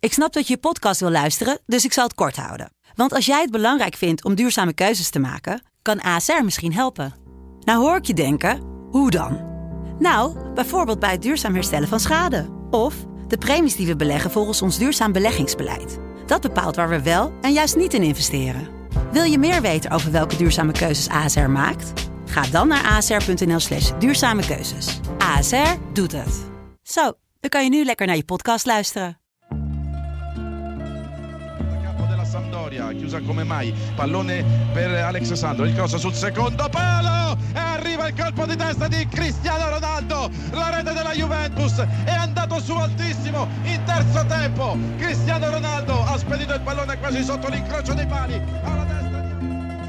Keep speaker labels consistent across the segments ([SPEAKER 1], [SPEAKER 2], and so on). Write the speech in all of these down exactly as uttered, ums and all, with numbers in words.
[SPEAKER 1] Ik snap dat je je podcast wil luisteren, dus ik zal het kort houden. Want als jij het belangrijk vindt om duurzame keuzes te maken, kan A S R misschien helpen. Nou hoor ik je denken, hoe dan? Nou, bijvoorbeeld bij het duurzaam herstellen van schade. Of de premies die we beleggen volgens ons duurzaam beleggingsbeleid. Dat bepaalt waar we wel en juist niet in investeren. Wil je meer weten over welke duurzame keuzes A S R maakt? Ga dan naar asr.nl slash duurzame keuzes. A S R doet het. Zo, dan kan je nu lekker naar je podcast luisteren.
[SPEAKER 2] Sampdoria, chiusa come mai, pallone per Alex Sandro, il cross sul secondo palo e arriva il colpo di testa di Cristiano Ronaldo, la rete della Juventus è andato su altissimo in terzo tempo, Cristiano Ronaldo ha spedito il pallone quasi sotto l'incrocio dei pali alla destra di...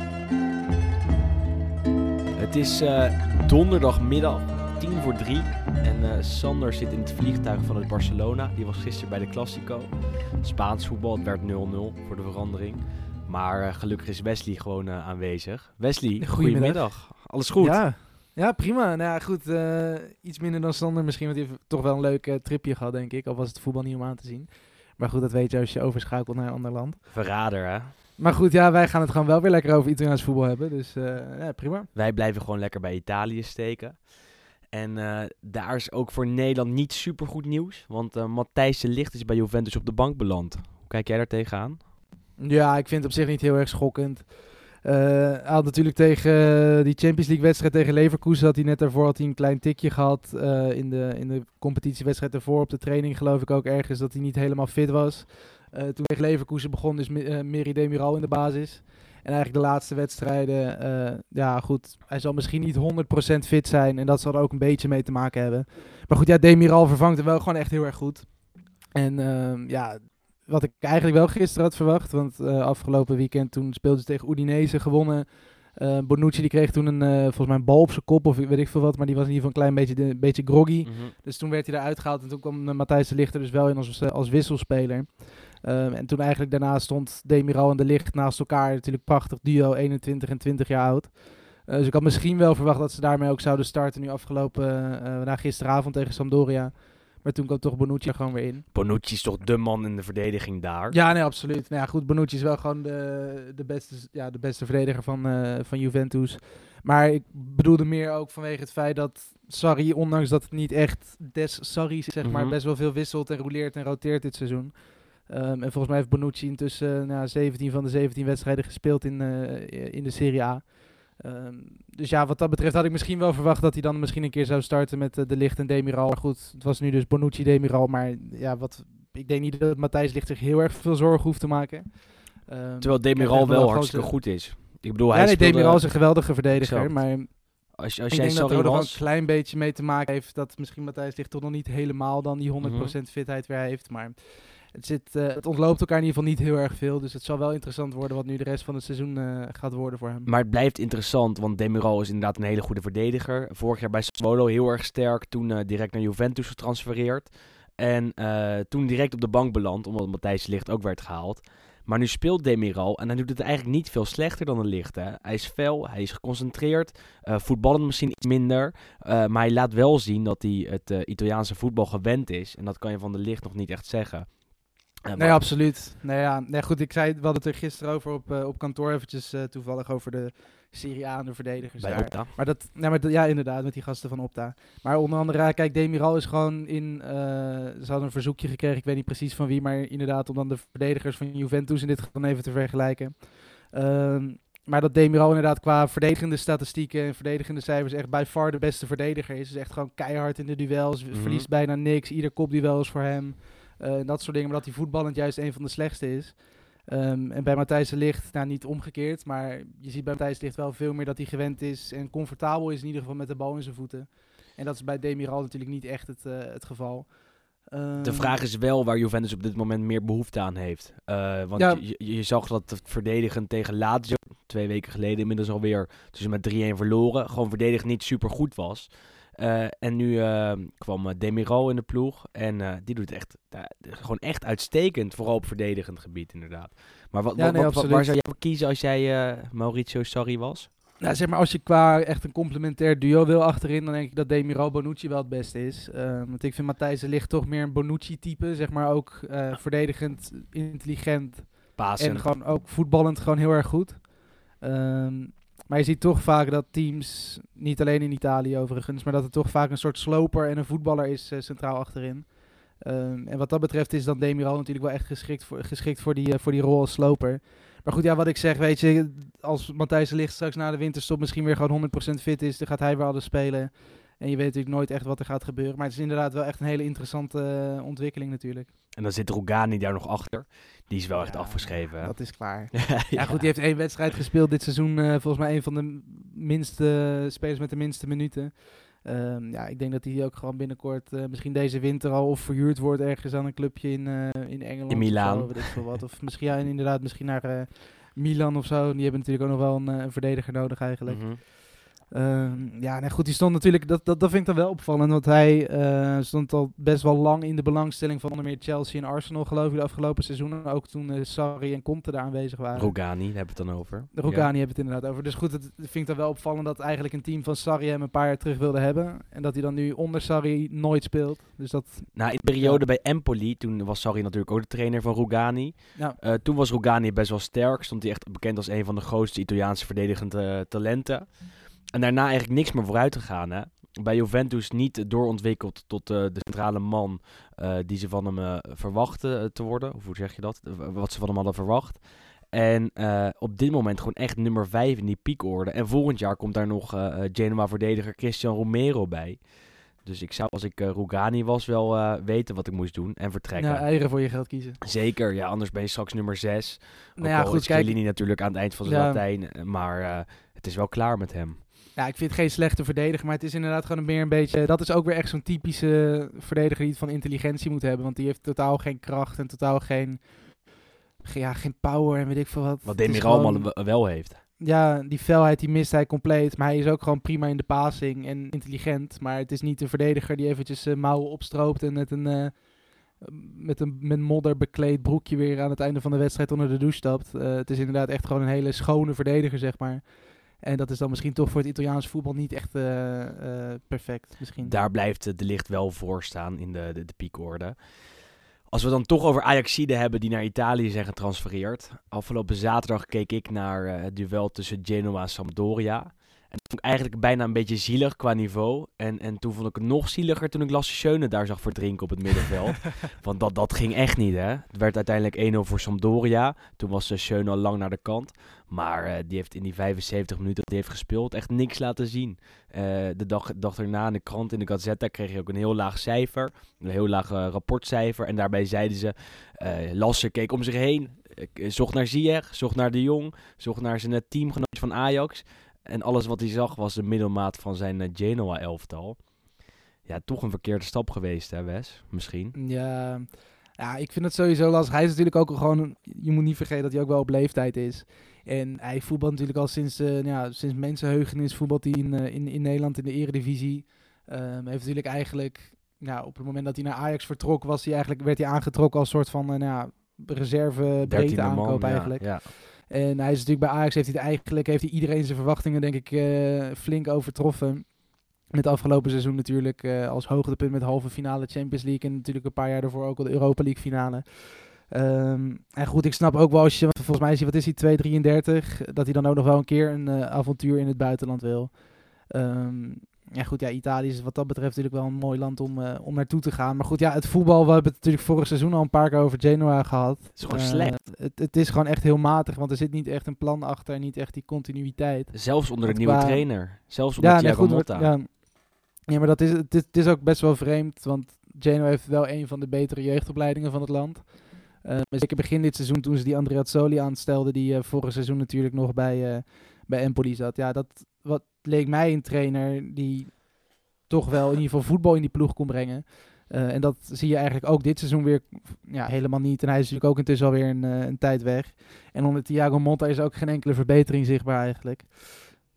[SPEAKER 3] Het is uh, donderdagmiddag, tien voor drie en uh, Sander zit in het vliegtuig vanuit Barcelona. Die was gisteren bij de Classico. Spaans voetbal, het werd nul nul voor de verandering. Maar uh, gelukkig is Wesley gewoon uh, aanwezig. Wesley, goedemiddag. Alles goed?
[SPEAKER 4] Ja, ja prima. Nou ja, goed, uh, iets minder dan Sander misschien, want hij heeft toch wel een leuk uh, tripje gehad, denk ik. Al was het voetbal niet om aan te zien. Maar goed, dat weet je als je overschakelt naar een ander land.
[SPEAKER 3] Verrader, hè?
[SPEAKER 4] Maar goed, ja, wij gaan het gewoon wel weer lekker over Italiaans voetbal hebben. Dus uh, ja, prima.
[SPEAKER 3] Wij blijven gewoon lekker bij Italië steken. En uh, daar is ook voor Nederland niet supergoed nieuws. Want uh, Matthijs de Ligt is bij Juventus op de bank beland. Hoe kijk jij daar tegenaan?
[SPEAKER 4] Ja, ik vind het op zich niet heel erg schokkend. Uh, hij had natuurlijk tegen uh, die Champions League wedstrijd tegen Leverkusen, had hij net daarvoor had hij een klein tikje gehad. Uh, in, de, in de competitiewedstrijd daarvoor op de training geloof ik ook ergens dat hij niet helemaal fit was. Uh, toen tegen Leverkusen begon dus uh, Meri Demiral in de basis. En eigenlijk de laatste wedstrijden, uh, ja goed, hij zal misschien niet honderd procent fit zijn. En dat zal er ook een beetje mee te maken hebben. Maar goed, ja, Demiral vervangt hem wel gewoon echt heel erg goed. En uh, ja, wat ik eigenlijk wel gisteren had verwacht. Want uh, afgelopen weekend toen speelden ze tegen Udinese, gewonnen. Uh, Bonucci die kreeg toen een, uh, volgens mij een bal op zijn kop of weet ik veel wat. Maar die was in ieder geval een klein beetje, een beetje groggy. Mm-hmm. Dus toen werd hij eruit gehaald. En toen kwam uh, Matthijs de Ligt er dus wel in als, uh, als wisselspeler. Um, en toen eigenlijk daarna stond Demiral en de Ligt naast elkaar. Natuurlijk prachtig duo, eenentwintig en twintig jaar oud. Uh, dus ik had misschien wel verwacht dat ze daarmee ook zouden starten. Nu afgelopen, uh, na gisteravond tegen Sampdoria. Maar toen kwam toch Bonucci er gewoon weer in.
[SPEAKER 3] Bonucci is toch de man in de verdediging daar?
[SPEAKER 4] Ja, nee, absoluut. Nou ja, goed, Bonucci is wel gewoon de, de, beste, ja, de beste verdediger van, uh, van Juventus. Maar ik bedoelde meer ook vanwege het feit dat Sarri, ondanks dat het niet echt des Sarri's is, zeg maar, mm-hmm. best wel veel wisselt en rouleert en roteert dit seizoen. Um, en volgens mij heeft Bonucci intussen uh, nou, zeventien van de zeventien wedstrijden gespeeld in, uh, in de Serie A. Um, dus ja, wat dat betreft had ik misschien wel verwacht dat hij dan misschien een keer zou starten met uh, de Ligt en Demiral. Maar goed, het was nu dus Bonucci, Demiral. Maar ja, wat, ik denk niet dat Matthijs Ligt zich heel erg veel zorgen hoeft te maken. Um,
[SPEAKER 3] Terwijl Demiral wel hartstikke goed is. Ik bedoel, hij
[SPEAKER 4] ja, nee,
[SPEAKER 3] speelde...
[SPEAKER 4] Demiral is een geweldige verdediger.
[SPEAKER 3] Exact.
[SPEAKER 4] Maar
[SPEAKER 3] als, als
[SPEAKER 4] ik
[SPEAKER 3] jij
[SPEAKER 4] denk dat er
[SPEAKER 3] was...
[SPEAKER 4] ook nog een klein beetje mee te maken heeft dat misschien Matthijs Ligt toch nog niet helemaal dan die honderd procent mm-hmm. fitheid weer heeft. Maar... Het, zit, uh, het ontloopt elkaar in ieder geval niet heel erg veel. Dus het zal wel interessant worden wat nu de rest van het seizoen uh, gaat worden voor hem.
[SPEAKER 3] Maar het blijft interessant, want Demiral is inderdaad een hele goede verdediger. Vorig jaar bij Sassuolo heel erg sterk. Toen uh, direct naar Juventus getransfereerd. En uh, toen direct op de bank beland, omdat Matthijs de Ligt ook werd gehaald. Maar nu speelt Demiral en hij doet het eigenlijk niet veel slechter dan de Ligt. Hè? Hij is fel, hij is geconcentreerd. Uh, voetballen misschien iets minder. Uh, maar hij laat wel zien dat hij het uh, Italiaanse voetbal gewend is. En dat kan je van de Ligt nog niet echt zeggen.
[SPEAKER 4] Uh, nee, absoluut. Nee, ja, nee, goed, ik zei, we hadden het er gisteren over op, uh, op kantoor eventjes uh, toevallig over de Serie A en de verdedigers
[SPEAKER 3] bij
[SPEAKER 4] daar.
[SPEAKER 3] Opta.
[SPEAKER 4] Maar dat, nee, maar dat, ja, inderdaad, met die gasten van Opta. Maar onder andere, kijk, Demiral is gewoon in, uh, ze hadden een verzoekje gekregen, ik weet niet precies van wie, maar inderdaad om dan de verdedigers van Juventus in dit geval dan even te vergelijken. Um, maar dat Demiral inderdaad qua verdedigende statistieken en verdedigende cijfers echt by far de beste verdediger is. Is echt gewoon keihard in de duels, mm-hmm. verliest bijna niks, ieder kopduel is voor hem. Uh, en dat soort dingen, maar dat hij voetballend juist een van de slechtste is. Um, en bij Matthijs de Ligt, nou niet omgekeerd, maar je ziet bij Matthijs de Ligt wel veel meer dat hij gewend is en comfortabel is in ieder geval met de bal in zijn voeten. En dat is bij Demiral natuurlijk niet echt het, uh, het geval. Um,
[SPEAKER 3] de vraag is wel waar Juventus op dit moment meer behoefte aan heeft. Uh, want ja. je, je zag dat het verdedigen tegen Lazio, twee weken geleden inmiddels alweer, dus met drie-een verloren, gewoon verdedigen niet super goed was. Uh, en nu uh, kwam uh, Demiral in de ploeg. En uh, die doet het echt, uh, gewoon echt uitstekend. Vooral op verdedigend gebied, inderdaad. Maar wat,
[SPEAKER 4] ja,
[SPEAKER 3] wat,
[SPEAKER 4] nee,
[SPEAKER 3] wat, waar zou jij voor kiezen als jij uh, Maurizio Sarri was?
[SPEAKER 4] Nou, zeg maar, als je qua echt een complementair duo wil achterin, dan denk ik dat Demiral Bonucci wel het beste is. Uh, want ik vind Matthijs de Ligt toch meer een Bonucci-type, zeg maar ook uh, verdedigend, intelligent
[SPEAKER 3] Pasend.
[SPEAKER 4] en gewoon ook voetballend gewoon heel erg goed. Um, maar je ziet toch vaak dat teams, niet alleen in Italië overigens, maar dat het toch vaak een soort sloper en een voetballer is uh, centraal achterin. Um, en wat dat betreft is dan Demiral natuurlijk wel echt geschikt voor, geschikt voor, die, uh, voor die rol als sloper. Maar goed, ja, wat ik zeg, weet je, als Matthijs de Ligt straks na de winterstop misschien weer gewoon honderd procent fit is, dan gaat hij weer alles spelen. En je weet natuurlijk nooit echt wat er gaat gebeuren. Maar het is inderdaad wel echt een hele interessante uh, ontwikkeling natuurlijk.
[SPEAKER 3] En dan zit Rugani daar nog achter. Die is wel
[SPEAKER 4] ja,
[SPEAKER 3] echt afgeschreven.
[SPEAKER 4] Ja, dat is klaar.
[SPEAKER 3] ja.
[SPEAKER 4] ja goed, die heeft één wedstrijd gespeeld dit seizoen. Uh, volgens mij een van de minste uh, spelers met de minste minuten. Um, ja, ik denk dat hij ook gewoon binnenkort, uh, misschien deze winter al, of verhuurd wordt ergens aan een clubje in, uh, in Engeland.
[SPEAKER 3] In Milaan.
[SPEAKER 4] Of, zo, weet ik veel wat. Of misschien, ja, inderdaad, misschien naar uh, Milan of zo. Die hebben natuurlijk ook nog wel een, uh, een verdediger nodig eigenlijk.
[SPEAKER 3] Mm-hmm.
[SPEAKER 4] Um, ja, nee, goed, die stond natuurlijk, dat, dat, dat vind ik dan wel opvallend, want hij uh, stond al best wel lang in de belangstelling van onder meer Chelsea en Arsenal, geloof ik, de afgelopen seizoenen. Ook toen uh, Sarri en Conte daar aanwezig waren.
[SPEAKER 3] Rugani, daar hebben we het dan over.
[SPEAKER 4] De Rugani ja. hebben het inderdaad over. Dus goed, het vind ik dan wel opvallend dat eigenlijk een team van Sarri hem een paar jaar terug wilde hebben. En dat hij dan nu onder Sarri nooit speelt. Dus dat...
[SPEAKER 3] Nou, in de periode
[SPEAKER 4] ja.
[SPEAKER 3] bij Empoli, toen was Sarri natuurlijk ook de trainer van Rugani.
[SPEAKER 4] Ja.
[SPEAKER 3] Uh, toen was Rugani best wel sterk, stond hij echt bekend als een van de grootste Italiaanse verdedigende uh, talenten. En daarna eigenlijk niks meer vooruit gegaan. Hè? Bij Juventus niet doorontwikkeld tot uh, de centrale man uh, die ze van hem uh, verwachten uh, te worden. Of hoe zeg je dat? Wat ze van hem hadden verwacht. En uh, op dit moment gewoon echt nummer vijf in die piekorde. En volgend jaar komt daar nog uh, Genoa-verdediger Christian Romero bij. Dus ik zou, als ik uh, Rugani was, wel uh, weten wat ik moest doen en vertrekken.
[SPEAKER 4] Ja, eieren voor je geld kiezen.
[SPEAKER 3] Zeker, ja, anders ben je straks nummer zes.
[SPEAKER 4] Nou ja, goed,
[SPEAKER 3] kijk. Chiellini natuurlijk aan het eind van zijn
[SPEAKER 4] ja.
[SPEAKER 3] Latijn. Maar uh, het is wel klaar met hem.
[SPEAKER 4] Ja, ik vind het geen slechte verdediger, maar het is inderdaad gewoon meer een beetje... Dat is ook weer echt zo'n typische verdediger die het van intelligentie moet hebben. Want die heeft totaal geen kracht en totaal geen... Ja, geen power en weet ik veel wat.
[SPEAKER 3] Wat Demiral gewoon, wel heeft.
[SPEAKER 4] Ja, die felheid die mist hij compleet. Maar hij is ook gewoon prima in de passing en intelligent. Maar het is niet een verdediger die eventjes uh, mouwen opstroopt en met een... Uh, met een met modder bekleed broekje weer aan het einde van de wedstrijd onder de douche stapt. Uh, het is inderdaad echt gewoon een hele schone verdediger, zeg maar. En dat is dan misschien toch voor het Italiaanse voetbal niet echt uh, uh, perfect. Misschien.
[SPEAKER 3] Daar blijft de Ligt wel voor staan in de, de, de piekorde. Als we dan toch over Ajaxiden hebben die naar Italië zijn getransfereerd. Afgelopen zaterdag keek ik naar uh, het duel tussen Genoa en Sampdoria. En dat vond ik eigenlijk bijna een beetje zielig qua niveau. En, en toen vond ik het nog zieliger toen ik Lasse Schöne daar zag verdrinken op het middenveld. Want dat, dat ging echt niet, hè. Het werd uiteindelijk één nul voor Sampdoria. Toen was uh, Schöne al lang naar de kant. Maar uh, die heeft in die vijfenzeventig minuten dat hij heeft gespeeld echt niks laten zien. Uh, de dag, dag erna in de krant, in de Gazzetta, kreeg hij ook een heel laag cijfer. Een heel laag uh, rapportcijfer. En daarbij zeiden ze, uh, Lasse keek om zich heen. Uh, zocht naar Ziyech, zocht naar De Jong, zocht naar zijn uh, teamgenootje van Ajax. En alles wat hij zag was de middelmaat van zijn uh, Genoa-elftal. Ja, toch een verkeerde stap geweest, hè Wes? Misschien.
[SPEAKER 4] Ja, ja, ik vind het sowieso lastig. Hij is natuurlijk ook al gewoon... Je moet niet vergeten dat hij ook wel op leeftijd is. En hij voetbalt natuurlijk al sinds, uh, ja, sinds mensenheugenis voetbalt hij in, uh, in, in Nederland in de Eredivisie. Um, heeft natuurlijk eigenlijk... Nou, op het moment dat hij naar Ajax vertrok, was hij eigenlijk, werd hij aangetrokken als soort van uh, nou, reserve breedte aankoop man, eigenlijk. Ja, ja. En hij is natuurlijk bij Ajax, heeft hij eigenlijk heeft hij iedereen zijn verwachtingen denk ik uh, flink overtroffen. Met afgelopen seizoen natuurlijk uh, als hoogtepunt met halve finale Champions League. En natuurlijk een paar jaar daarvoor ook al de Europa League finale. Um, en goed, ik snap ook wel als je, volgens mij is hij, wat is hij, twee drieëndertig, dat hij dan ook nog wel een keer een uh, avontuur in het buitenland wil. Um, ja goed, ja, Italië is wat dat betreft natuurlijk wel een mooi land om, uh, om naartoe te gaan. Maar goed, ja, het voetbal, we hebben het natuurlijk vorig seizoen al een paar keer over Genoa gehad.
[SPEAKER 3] Het is gewoon
[SPEAKER 4] uh,
[SPEAKER 3] slecht.
[SPEAKER 4] Het, het is gewoon echt heel matig, want er zit niet echt een plan achter en niet echt die continuïteit.
[SPEAKER 3] Zelfs onder de
[SPEAKER 4] want
[SPEAKER 3] nieuwe
[SPEAKER 4] qua...
[SPEAKER 3] trainer. Zelfs onder
[SPEAKER 4] ja,
[SPEAKER 3] Thiago
[SPEAKER 4] nee, goed,
[SPEAKER 3] Motta.
[SPEAKER 4] Ja, ja, maar dat is, het, is, het is ook best wel vreemd, want Genoa heeft wel een van de betere jeugdopleidingen van het land. Uh, zeker begin dit seizoen toen ze die Andreazzoli aanstelden, die uh, vorig seizoen natuurlijk nog bij, uh, bij Empoli zat. Ja, dat wat leek mij een trainer die toch wel in ieder geval voetbal in die ploeg kon brengen. Uh, en dat zie je eigenlijk ook dit seizoen weer ja, helemaal niet. En hij is natuurlijk ook intussen alweer een, uh, een tijd weg. En onder Thiago Motta is ook geen enkele verbetering zichtbaar eigenlijk.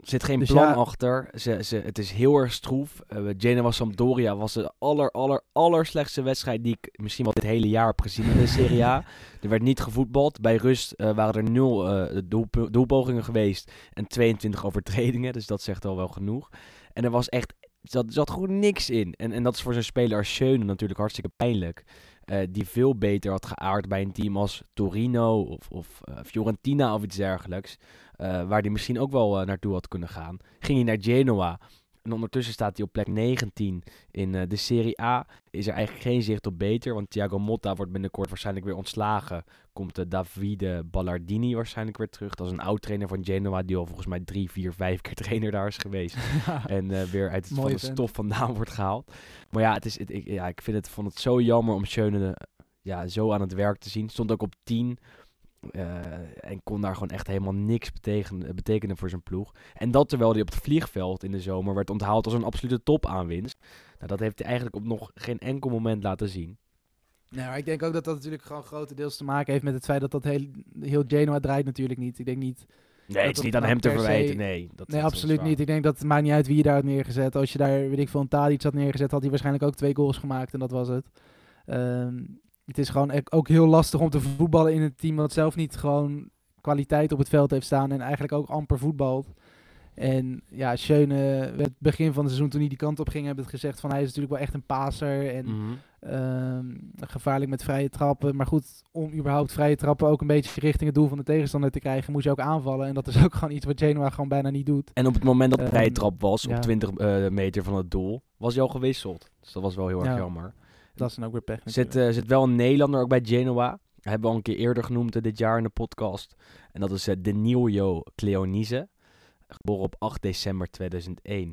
[SPEAKER 3] zit geen
[SPEAKER 4] Dus
[SPEAKER 3] plan
[SPEAKER 4] ja.
[SPEAKER 3] achter. Ze, ze, het is heel erg stroef. Uh, Genoa-Sampdoria was de aller, aller, aller slechtste wedstrijd die ik misschien wel dit hele jaar heb gezien in de Serie A. Er werd niet gevoetbald. Bij rust uh, waren er nul uh, doel, doelpogingen geweest en tweeëntwintig overtredingen. Dus dat zegt al wel genoeg. En er was echt, er zat, er zat gewoon niks in. En, en dat is voor zo'n speler als Schöne natuurlijk hartstikke pijnlijk. Uh, die veel beter had geaard bij een team als Torino of, of uh, Fiorentina of iets dergelijks. Uh, waar hij misschien ook wel uh, naartoe had kunnen gaan. Ging hij naar Genoa. En ondertussen staat hij op plek negentien in uh, de Serie A. Is er eigenlijk geen zicht op beter. Want Thiago Motta wordt binnenkort waarschijnlijk weer ontslagen. Komt uh, Davide Ballardini waarschijnlijk weer terug. Dat is een oud-trainer van Genoa. Die al volgens mij drie, vier, vijf keer trainer daar is geweest. en uh, weer uit het, van de stof vandaan wordt gehaald. Maar ja, het is, het, ik, ja ik vind het, vond het zo jammer om Schöne uh, ja, zo aan het werk te zien. Stond ook op tien. Uh, en kon daar gewoon echt helemaal niks betekenen, betekenen voor zijn ploeg. En dat terwijl hij op het vliegveld in de zomer werd onthaald als een absolute topaanwinst. Nou, dat heeft hij eigenlijk op nog geen enkel moment laten zien.
[SPEAKER 4] Nou, maar ik denk ook dat dat natuurlijk gewoon grotendeels te maken heeft met het feit dat dat heel, heel Genoa draait natuurlijk niet. Ik denk niet...
[SPEAKER 3] Nee, het is niet aan hem te verwijten, nee. Dat,
[SPEAKER 4] nee,
[SPEAKER 3] dat
[SPEAKER 4] absoluut niet. Ik denk dat het maakt niet uit wie je daar had neergezet. Als je daar, weet ik veel, een Tadic had neergezet, had hij waarschijnlijk ook twee goals gemaakt en dat was het. Um, Het is gewoon ook heel lastig om te voetballen in een team dat zelf niet gewoon kwaliteit op het veld heeft staan en eigenlijk ook amper voetbalt. En ja, Schöne, het begin van het seizoen toen hij die kant op ging, hebben het gezegd van hij is natuurlijk wel echt een paser en
[SPEAKER 3] mm-hmm.
[SPEAKER 4] um, gevaarlijk met vrije trappen. Maar goed, om überhaupt vrije trappen ook een beetje richting het doel van de tegenstander te krijgen, moest je ook aanvallen. En dat is ook gewoon iets wat Genoa gewoon bijna niet doet.
[SPEAKER 3] En op het moment dat de vrije
[SPEAKER 4] um,
[SPEAKER 3] trap was,
[SPEAKER 4] ja.
[SPEAKER 3] op twintig uh, meter van het doel, was hij al gewisseld. Dus dat was wel heel erg
[SPEAKER 4] ja.
[SPEAKER 3] jammer.
[SPEAKER 4] Dat is dan ook weer pech.
[SPEAKER 3] Zit, uh, zit wel een Nederlander ook bij Genoa. Hebben we al een keer eerder genoemd uh, dit jaar in de podcast. En dat is uh, Danilo Cleonise. Geboren op acht december tweeduizend één.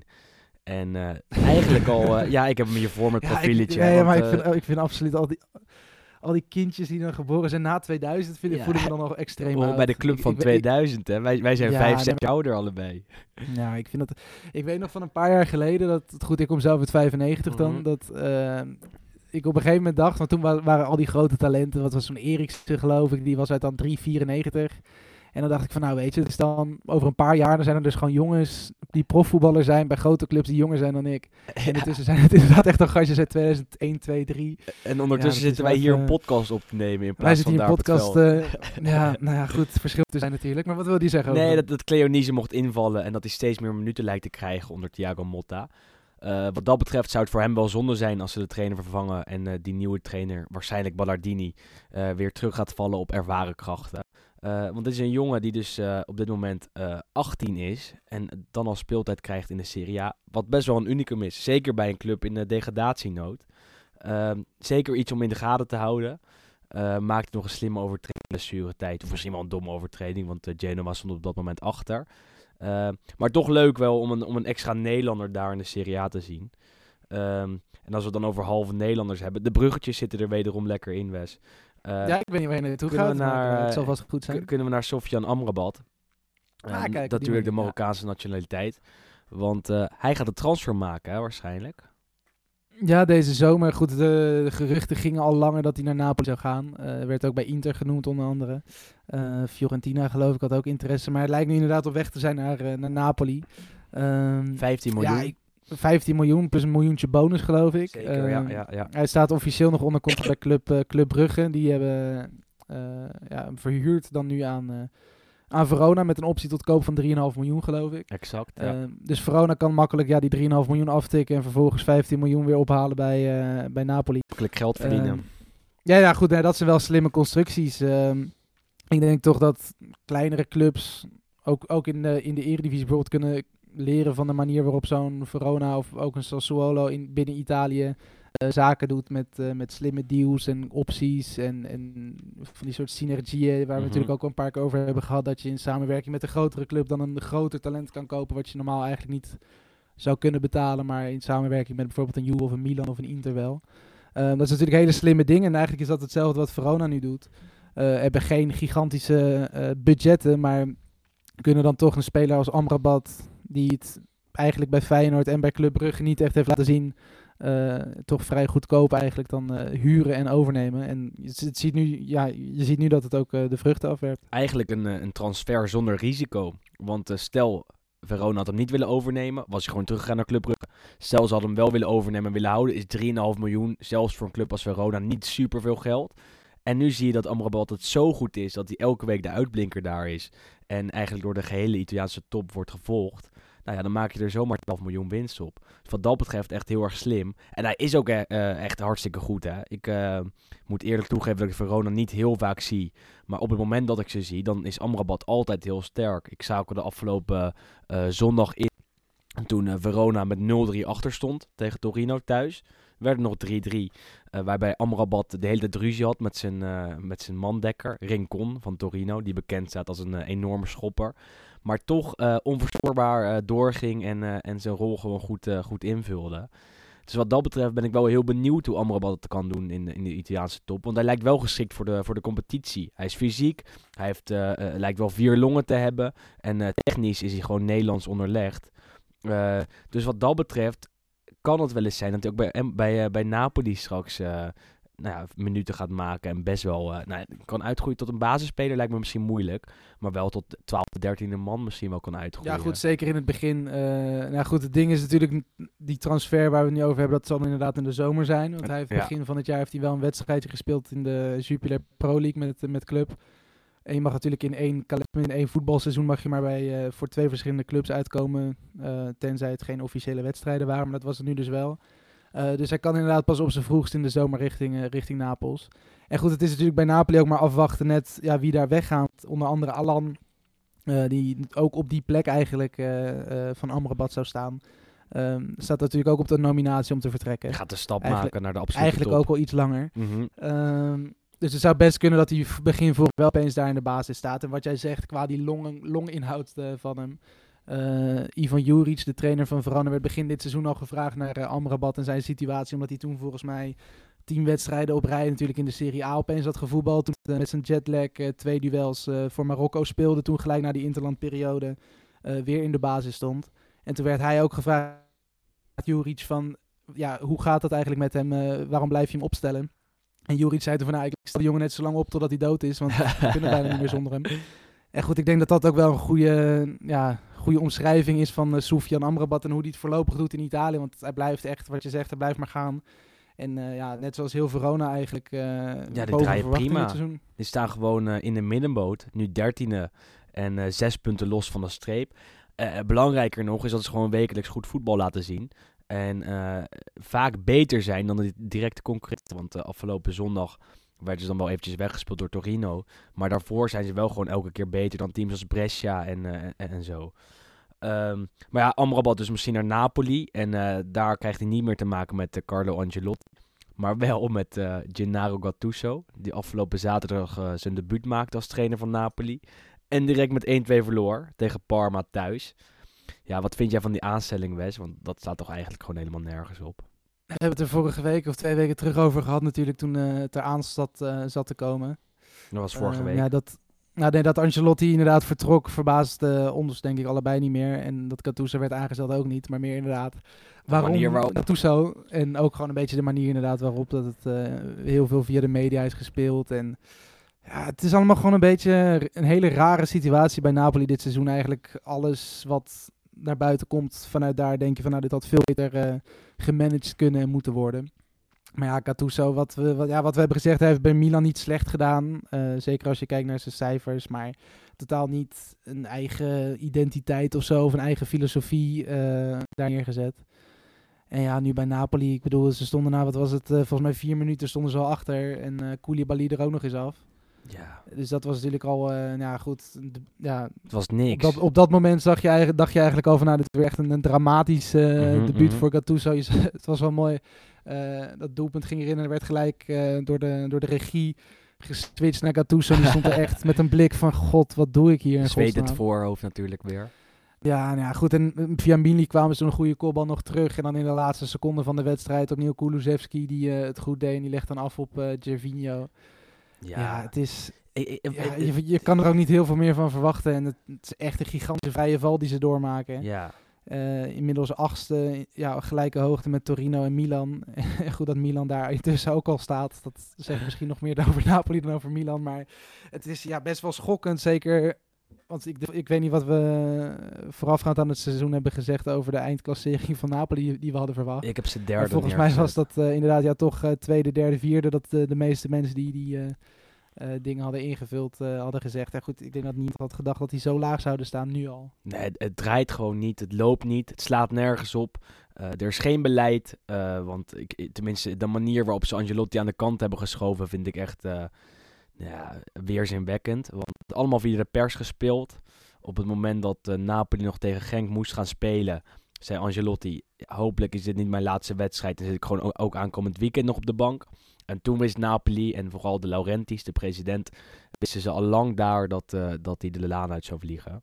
[SPEAKER 3] En uh, eigenlijk al... Uh, ja, ik heb hem hier voor mijn
[SPEAKER 4] ja,
[SPEAKER 3] profieletje.
[SPEAKER 4] Ik, nee,
[SPEAKER 3] want,
[SPEAKER 4] maar
[SPEAKER 3] uh,
[SPEAKER 4] ik, vind, ik vind absoluut al die... Al die kindjes die dan geboren zijn na tweeduizend, vind ik,
[SPEAKER 3] ja,
[SPEAKER 4] voelen me dan nog extreem
[SPEAKER 3] oh,
[SPEAKER 4] oud.
[SPEAKER 3] bij de club van
[SPEAKER 4] ik, ik,
[SPEAKER 3] tweeduizend, hè. Wij, wij zijn
[SPEAKER 4] ja,
[SPEAKER 3] vijf,
[SPEAKER 4] nee,
[SPEAKER 3] zes
[SPEAKER 4] maar,
[SPEAKER 3] ouder allebei.
[SPEAKER 4] Ja, ik vind dat... Ik weet nog van een paar jaar geleden, dat het goed, ik kom zelf uit vijfennegentig dan,
[SPEAKER 3] Mm-hmm.
[SPEAKER 4] dat... Uh, ik op een gegeven moment dacht, want toen wa- waren al die grote talenten, wat was zo'n Eriksen geloof ik, die was uit dan drie vierennegentig. En dan dacht ik van nou weet je, het is dan over een paar jaar, dan zijn er dus gewoon jongens die profvoetballer zijn bij grote clubs die jonger zijn dan ik. Ja. En intussen zijn het inderdaad echt al gastjes uit tweeduizend één, twee, drie.
[SPEAKER 3] En ondertussen
[SPEAKER 4] ja,
[SPEAKER 3] zitten wij hier
[SPEAKER 4] uh,
[SPEAKER 3] een podcast op te nemen in plaats
[SPEAKER 4] wij zitten
[SPEAKER 3] van
[SPEAKER 4] hier
[SPEAKER 3] daar
[SPEAKER 4] een podcast, uh, ja, nou ja goed, verschil te zijn natuurlijk. Maar wat wil die zeggen?
[SPEAKER 3] Nee,
[SPEAKER 4] over?
[SPEAKER 3] dat, dat Cleonise mocht invallen en dat hij steeds meer minuten lijkt te krijgen onder Thiago Motta. Uh, wat dat betreft zou het voor hem wel zonde zijn als ze de trainer vervangen en uh, die nieuwe trainer, waarschijnlijk Ballardini, uh, weer terug gaat vallen op ervaren krachten. Uh, want dit is een jongen die dus uh, op dit moment uh, achttien is en dan al speeltijd krijgt in de Serie A, wat best wel een unicum is. Zeker bij een club in de degradatienood. Uh, zeker iets om in de gaten te houden. Uh, maakte nog een slimme overtreding in de blessuretijd. Of misschien wel een domme overtreding, want uh, Genoa stond op dat moment achter. Uh, maar toch leuk wel om een, om een extra Nederlander daar in de Serie A te zien. Um, en als we het dan over halve Nederlanders hebben. De bruggetjes zitten er wederom lekker in, Wes. Uh,
[SPEAKER 4] ja, ik weet niet waar je naartoe
[SPEAKER 3] kunnen
[SPEAKER 4] gaat,
[SPEAKER 3] we naar,
[SPEAKER 4] maar uh, het zal vast goed zijn.
[SPEAKER 3] K- kunnen we naar Sofian Amrabat.
[SPEAKER 4] Ah,
[SPEAKER 3] Um,
[SPEAKER 4] kijk,
[SPEAKER 3] natuurlijk de
[SPEAKER 4] manier,
[SPEAKER 3] Marokkaanse ja. nationaliteit. Want uh, hij gaat de transfer maken, hè, waarschijnlijk.
[SPEAKER 4] Ja, deze zomer. Goed, de, de geruchten gingen al langer dat hij naar Napoli zou gaan. Uh, werd ook bij Inter genoemd onder andere. Uh, Fiorentina geloof ik had ook interesse. Maar het lijkt nu inderdaad op weg te zijn naar, uh, naar Napoli. Um,
[SPEAKER 3] vijftien miljoen.
[SPEAKER 4] Ja, ik, vijftien miljoen plus een miljoentje bonus geloof ik.
[SPEAKER 3] Zeker,
[SPEAKER 4] uh,
[SPEAKER 3] ja, ja, ja.
[SPEAKER 4] Hij staat officieel nog onder contract bij Club, uh, Club Brugge. Die hebben uh, ja, hem verhuurd dan nu aan... Uh, aan Verona met een optie tot koop van drie komma vijf miljoen, geloof ik.
[SPEAKER 3] Exact, ja.
[SPEAKER 4] Uh, dus Verona kan makkelijk ja, die drie komma vijf miljoen aftikken en vervolgens vijftien miljoen weer ophalen bij, uh, bij Napoli.
[SPEAKER 3] Makkelijk geld verdienen.
[SPEAKER 4] Uh, ja, ja, goed. Nee, dat zijn wel slimme constructies. Uh, ik denk toch dat kleinere clubs ook, ook in, de, in de Eredivisie bijvoorbeeld kunnen leren van de manier waarop zo'n Verona of ook een Sassuolo in, binnen Italië uh, zaken doet met, uh, met slimme deals en opties en, en van die soort synergieën waar we
[SPEAKER 3] Mm-hmm.
[SPEAKER 4] natuurlijk ook al een paar keer over hebben gehad, dat je in samenwerking met een grotere club dan een groter talent kan kopen wat je normaal eigenlijk niet zou kunnen betalen, maar in samenwerking met bijvoorbeeld een Juve of een Milan of een Inter wel. Uh, dat is natuurlijk hele slimme dingen en eigenlijk is dat hetzelfde wat Verona nu doet. Uh, hebben geen gigantische uh, budgetten, maar kunnen dan toch een speler als Amrabat, die het eigenlijk bij Feyenoord en bij Club Brugge niet echt heeft laten zien, uh, toch vrij goedkoop eigenlijk dan uh, huren en overnemen. En je, het ziet nu, ja, je ziet nu dat het ook uh, de vruchten afwerpt.
[SPEAKER 3] Eigenlijk een, een transfer zonder risico. Want uh, stel, Verona had hem niet willen overnemen. Was hij gewoon teruggegaan naar Club Brugge. Stel, ze hadden hem wel willen overnemen en willen houden. Is drie komma vijf miljoen, zelfs voor een club als Verona, niet superveel geld. En nu zie je dat Amrabat het zo goed is dat hij elke week de uitblinker daar is. En eigenlijk door de gehele Italiaanse top wordt gevolgd. Nou ja, dan maak je er zomaar twaalf miljoen winst op. Dus wat dat betreft echt heel erg slim. En hij is ook uh, echt hartstikke goed. Hè? Ik uh, moet eerlijk toegeven dat ik Verona niet heel vaak zie. Maar op het moment dat ik ze zie, dan is Amrabat altijd heel sterk. Ik zag ook de afgelopen uh, zondag in. Toen uh, Verona met nul drie achter stond tegen Torino thuis. Werd het nog drie drie. Uh, waarbij Amrabat de hele tijd ruzie had met zijn, uh, met zijn mandekker. Rincon van Torino. Die bekend staat als een uh, enorme schopper. Maar toch uh, onverstoorbaar uh, doorging en, uh, en zijn rol gewoon goed, uh, goed invulde. Dus wat dat betreft ben ik wel heel benieuwd hoe Amrabat het kan doen in de, in de Italiaanse top. Want hij lijkt wel geschikt voor de, voor de competitie. Hij is fysiek, hij heeft, uh, uh, lijkt wel vier longen te hebben. En uh, technisch is hij gewoon Nederlands onderlegd. Uh, dus wat dat betreft kan het wel eens zijn dat hij ook bij, bij, uh, bij Napoli straks uh, nou ja, minuten gaat maken. En best wel uh, nou, kan uitgroeien tot een basisspeler, lijkt me misschien moeilijk. Maar wel tot twaalf, dertiende man misschien wel kan uitgroeien.
[SPEAKER 4] Ja goed, zeker in het begin. Uh, nou goed, het ding is natuurlijk die transfer waar we het nu over hebben. Dat zal inderdaad in de zomer zijn. Want hij heeft
[SPEAKER 3] ja.
[SPEAKER 4] begin van het jaar heeft hij wel een wedstrijdje gespeeld in de Jupiler Pro League met, met club. En je mag natuurlijk in één, in één voetbalseizoen mag je maar bij, uh, voor twee verschillende clubs uitkomen. Uh, tenzij het geen officiële wedstrijden waren. Maar dat was het nu dus wel. Uh, dus hij kan inderdaad pas op zijn vroegst in de zomer richting, uh, richting Napels. En goed, het is natuurlijk bij Napoli ook maar afwachten net ja, wie daar weggaat. Onder andere Alan, uh, die ook op die plek eigenlijk uh, uh, van Amrabat zou staan. Um, staat natuurlijk ook op de nominatie om te vertrekken.
[SPEAKER 3] Hij gaat de stap
[SPEAKER 4] eigenlijk,
[SPEAKER 3] maken naar de absolute
[SPEAKER 4] Eigenlijk
[SPEAKER 3] top.
[SPEAKER 4] ook al iets langer.
[SPEAKER 3] Mm-hmm.
[SPEAKER 4] Um, dus het zou best kunnen dat hij begin voor wel opeens daar in de basis staat. En wat jij zegt, qua die long, longinhoud uh, van hem. Uh, Ivan Juric, de trainer van Verona, werd begin dit seizoen al gevraagd naar uh, Amrabat en zijn situatie. Omdat hij toen volgens mij tien wedstrijden op rij natuurlijk in de Serie A opeens had gevoetbald. Toen uh, met zijn jetlag uh, twee duels uh, voor Marokko speelde. Toen gelijk na die interlandperiode uh, weer in de basis stond. En toen werd hij ook gevraagd, Juric, van ja, hoe gaat dat eigenlijk met hem? Uh, waarom blijf je hem opstellen? En Juric zei toen van, nou, ik stel de jongen net zo lang op totdat hij dood is, want we kunnen bijna niet meer zonder hem. En goed, ik denk dat dat ook wel een goede, ja, goede omschrijving is van uh, Soufiane Amrabat en hoe hij het voorlopig doet in Italië. Want hij blijft echt, wat je zegt, hij blijft maar gaan. En uh, ja, net zoals heel Verona eigenlijk, uh,
[SPEAKER 3] ja,
[SPEAKER 4] boven
[SPEAKER 3] draaien
[SPEAKER 4] verwachting
[SPEAKER 3] prima.
[SPEAKER 4] dit seizoen.
[SPEAKER 3] Die staan gewoon uh, in de middenboot, nu dertiende en uh, zes punten los van de streep. Uh, belangrijker nog is dat ze gewoon wekelijks goed voetbal laten zien. En uh, vaak beter zijn dan de directe concurrenten. Want uh, afgelopen zondag werden ze dan wel eventjes weggespeeld door Torino. Maar daarvoor zijn ze wel gewoon elke keer beter dan teams als Brescia en, uh, en, en zo. Um, maar ja, Amrabat dus misschien naar Napoli. En uh, daar krijgt hij niet meer te maken met uh, Carlo Ancelotti. Maar wel met uh, Gennaro Gattuso. Die afgelopen zaterdag uh, zijn debuut maakte als trainer van Napoli. En direct met één twee verloor tegen Parma thuis. Ja, wat vind jij van die aanstelling, Wes? Want dat staat toch eigenlijk gewoon helemaal nergens op.
[SPEAKER 4] We hebben het er vorige week of twee weken terug over gehad natuurlijk toen uh, het eraan zat, uh, zat te komen.
[SPEAKER 3] Dat was vorige
[SPEAKER 4] uh,
[SPEAKER 3] week.
[SPEAKER 4] Ja, dat, nou, nee, dat Ancelotti inderdaad vertrok verbaasde uh, ons denk ik allebei niet meer. En dat Gattuso werd aangesteld ook niet. Maar meer inderdaad waarom
[SPEAKER 3] manier waarop...
[SPEAKER 4] Gattuso. En ook gewoon een beetje de manier inderdaad waarop dat het uh, heel veel via de media is gespeeld. En ja, het is allemaal gewoon een beetje een hele rare situatie bij Napoli dit seizoen. Eigenlijk alles wat naar buiten komt vanuit daar denk je van nou, dit had veel beter uh, gemanaged kunnen en moeten worden. Maar ja, Gattuso, wat we, wat, ja, wat we hebben gezegd, hij heeft bij Milan niet slecht gedaan. Uh, zeker als je kijkt naar zijn cijfers, maar totaal niet een eigen identiteit of zo, of een eigen filosofie uh, daar neergezet. En ja, nu bij Napoli, ik bedoel, ze stonden na, wat was het, uh, volgens mij vier minuten stonden ze al achter en uh, Koulibaly er ook nog eens af.
[SPEAKER 3] Ja.
[SPEAKER 4] Dus dat was natuurlijk al, uh, ja goed, d- ja,
[SPEAKER 3] Het was niks.
[SPEAKER 4] op dat, op dat moment zag je eigenlijk, dacht je eigenlijk al van, nou, dit is weer echt een, een dramatisch uh,
[SPEAKER 3] Mm-hmm,
[SPEAKER 4] debuut
[SPEAKER 3] mm-hmm.
[SPEAKER 4] voor Gattuso. Je, het was wel mooi. Uh, dat doelpunt ging erin en er werd gelijk uh, door, de, door de regie geswitcht naar Gattuso. En die stond er echt met een blik van, god, wat doe ik hier in
[SPEAKER 3] Zweet
[SPEAKER 4] godsnaam.
[SPEAKER 3] het voorhoofd natuurlijk weer.
[SPEAKER 4] Ja, nou ja, goed. En via Mili kwamen ze een goede kopbal nog terug. En dan in de laatste seconde van de wedstrijd opnieuw Kulusevski die uh, het goed deed. En die legt dan af op uh, Gervinho. Ja, ja, het is...
[SPEAKER 3] Ik, ik, ik,
[SPEAKER 4] Ja, je, je kan er ook niet heel veel meer van verwachten. En het, het is echt een gigantische vrije val die ze doormaken.
[SPEAKER 3] ja.
[SPEAKER 4] Uh, inmiddels achtste, ja, gelijke hoogte met Torino en Milan. Goed dat Milan daar intussen ook al staat. Dat zegt misschien nog meer over Napoli dan over Milan. Maar het is ja, best wel schokkend. Zeker Want ik, ik weet niet wat we voorafgaand aan het seizoen hebben gezegd over de eindklassering van Napoli die we hadden verwacht.
[SPEAKER 3] Ik heb ze derde
[SPEAKER 4] Maar volgens mij was dat uh, inderdaad ja, toch uh, tweede, derde, vierde. Dat uh, de meeste mensen die die uh, uh, dingen hadden ingevuld uh, hadden gezegd. Ja, goed, ik denk dat niemand had gedacht dat die zo laag zouden staan nu al.
[SPEAKER 3] Nee, het, het draait gewoon niet. Het loopt niet. Het slaat nergens op. Uh, er is geen beleid. Uh, want ik, tenminste, de manier waarop ze Ancelotti aan de kant hebben geschoven vind ik echt uh, ja, weerzinwekkend. Want het allemaal via de pers gespeeld. Op het moment dat uh, Napoli nog tegen Genk moest gaan spelen, zei Ancelotti, ja, hopelijk is dit niet mijn laatste wedstrijd. En zit ik gewoon ook, ook aankomend weekend nog op de bank. En toen wist Napoli en vooral de Laurentiis, de president, wisten ze al lang daar dat, uh, dat hij de laan uit zou vliegen.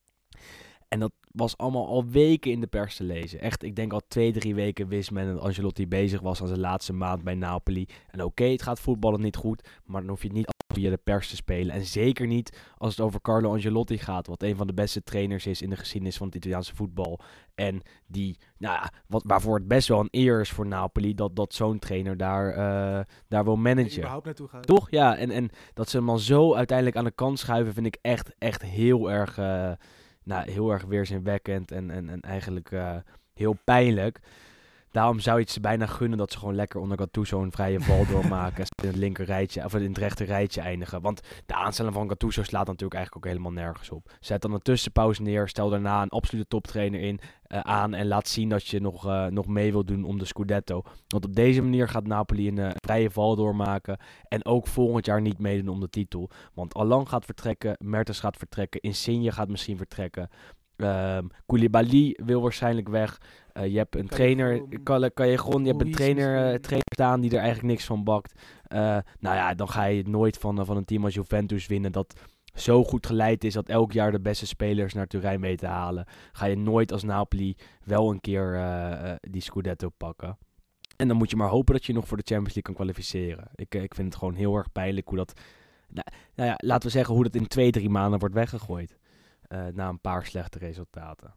[SPEAKER 3] En dat was allemaal al weken in de pers te lezen. Echt, ik denk al twee, drie weken wist men dat Ancelotti bezig was aan zijn laatste maand bij Napoli. En oké, okay, het gaat voetballen niet goed, maar dan hoef je het niet via de pers te spelen. En zeker niet als het over Carlo Ancelotti gaat, wat een van de beste trainers is in de geschiedenis van het Italiaanse voetbal. En die, nou ja, wat, waarvoor het best wel een eer is voor Napoli dat, dat zo'n trainer daar, uh, daar wil managen.
[SPEAKER 4] überhaupt naartoe gaat.
[SPEAKER 3] Toch? Ja, en, en dat ze hem dan zo uiteindelijk aan de kant schuiven, vind ik echt, echt heel erg, uh, nou, heel erg weerzinwekkend en, en, en eigenlijk uh, heel pijnlijk. Daarom zou je het ze bijna gunnen dat ze gewoon lekker onder Gattuso een vrije val doormaken. En in het linker rijtje, of in het rechter rijtje eindigen. Want de aanstelling van Gattuso slaat natuurlijk eigenlijk ook helemaal nergens op. Zet dan een tussenpauze neer, stel daarna een absolute toptrainer in, uh, aan en laat zien dat je nog, uh, nog mee wilt doen om de Scudetto. Want op deze manier gaat Napoli een uh, vrije val doormaken en ook volgend jaar niet meedoen om de titel. Want Allan gaat vertrekken, Mertens gaat vertrekken, Insigne gaat misschien vertrekken. Um, Koulibaly wil waarschijnlijk weg. Uh, je hebt een kan trainer, je kan, kan je gewoon, je hebt een trainer, uh, trainer staan die er eigenlijk niks van bakt. Uh, nou ja, dan ga je het nooit van, uh, van een team als Juventus winnen dat zo goed geleid is dat elk jaar de beste spelers naar Turijn mee te halen. Ga je nooit als Napoli wel een keer uh, uh, die Scudetto pakken. En dan moet je maar hopen dat je nog voor de Champions League kan kwalificeren. Ik, ik vind het gewoon heel erg pijnlijk hoe dat, nou, nou ja, laten we zeggen hoe dat in twee, drie maanden wordt weggegooid. Uh, na een paar slechte resultaten.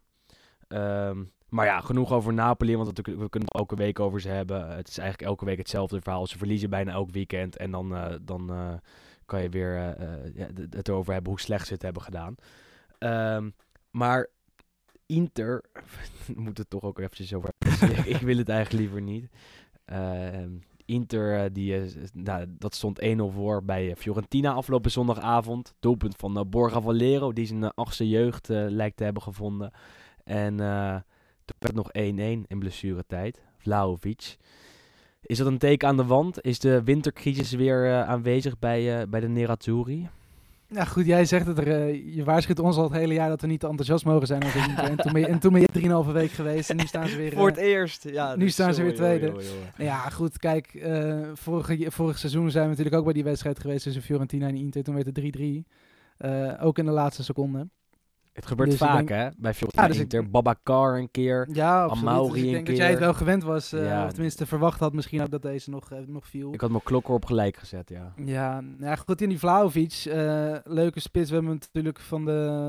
[SPEAKER 3] Um, maar ja, genoeg over Napoli, want we kunnen het elke week over ze hebben. Het is eigenlijk elke week hetzelfde verhaal. Ze verliezen bijna elk weekend en dan, uh, dan uh, kan je weer uh, uh, ja, het erover hebben hoe slecht ze het hebben gedaan. Um, maar Inter, we moeten het toch ook eventjes over hebben. ik, ik wil het eigenlijk liever niet. Uh, Inter, uh, die, uh, nou, dat stond één nul voor bij uh, Fiorentina afgelopen zondagavond. Doelpunt van uh, Borja Valero, die zijn uh, achtste jeugd uh, lijkt te hebben gevonden. En uh, toen werd het nog één-één in blessuretijd. Vlahovic. Is dat een teken aan de wand? Is de wintercrisis weer uh, aanwezig bij, uh, bij de Nerazzurri?
[SPEAKER 4] Nou goed, jij zegt het er. Uh, je waarschuwt ons al het hele jaar dat we niet te enthousiast mogen zijn over Inter. En toen ben je, en toen ben je drieënhalve week geweest en nu staan ze weer... Uh,
[SPEAKER 3] Voor het eerst. Ja,
[SPEAKER 4] nu staan ze weer tweede.
[SPEAKER 3] Joh, joh, joh.
[SPEAKER 4] Ja goed, kijk. Uh, vorige, vorig seizoen zijn we natuurlijk ook bij die wedstrijd geweest tussen Fiorentina en Inter. Toen werd het drie drie. Uh, ook in de laatste seconde.
[SPEAKER 3] Het gebeurt
[SPEAKER 4] dus
[SPEAKER 3] vaak,
[SPEAKER 4] denk,
[SPEAKER 3] hè? Bij Fiorentina
[SPEAKER 4] ja, dus
[SPEAKER 3] Inter.
[SPEAKER 4] Ik,
[SPEAKER 3] Babacar een keer.
[SPEAKER 4] Ja, absoluut.
[SPEAKER 3] Amauri
[SPEAKER 4] dus ik denk
[SPEAKER 3] een
[SPEAKER 4] dat
[SPEAKER 3] keer.
[SPEAKER 4] jij het wel gewend was. Uh,
[SPEAKER 3] ja.
[SPEAKER 4] Of tenminste verwacht had misschien ook dat deze nog, uh, nog viel.
[SPEAKER 3] Ik had mijn klok erop gelijk gezet, ja.
[SPEAKER 4] Ja, ja goed, in die Vlahovic. Uh, leuke spits. We hebben hem natuurlijk van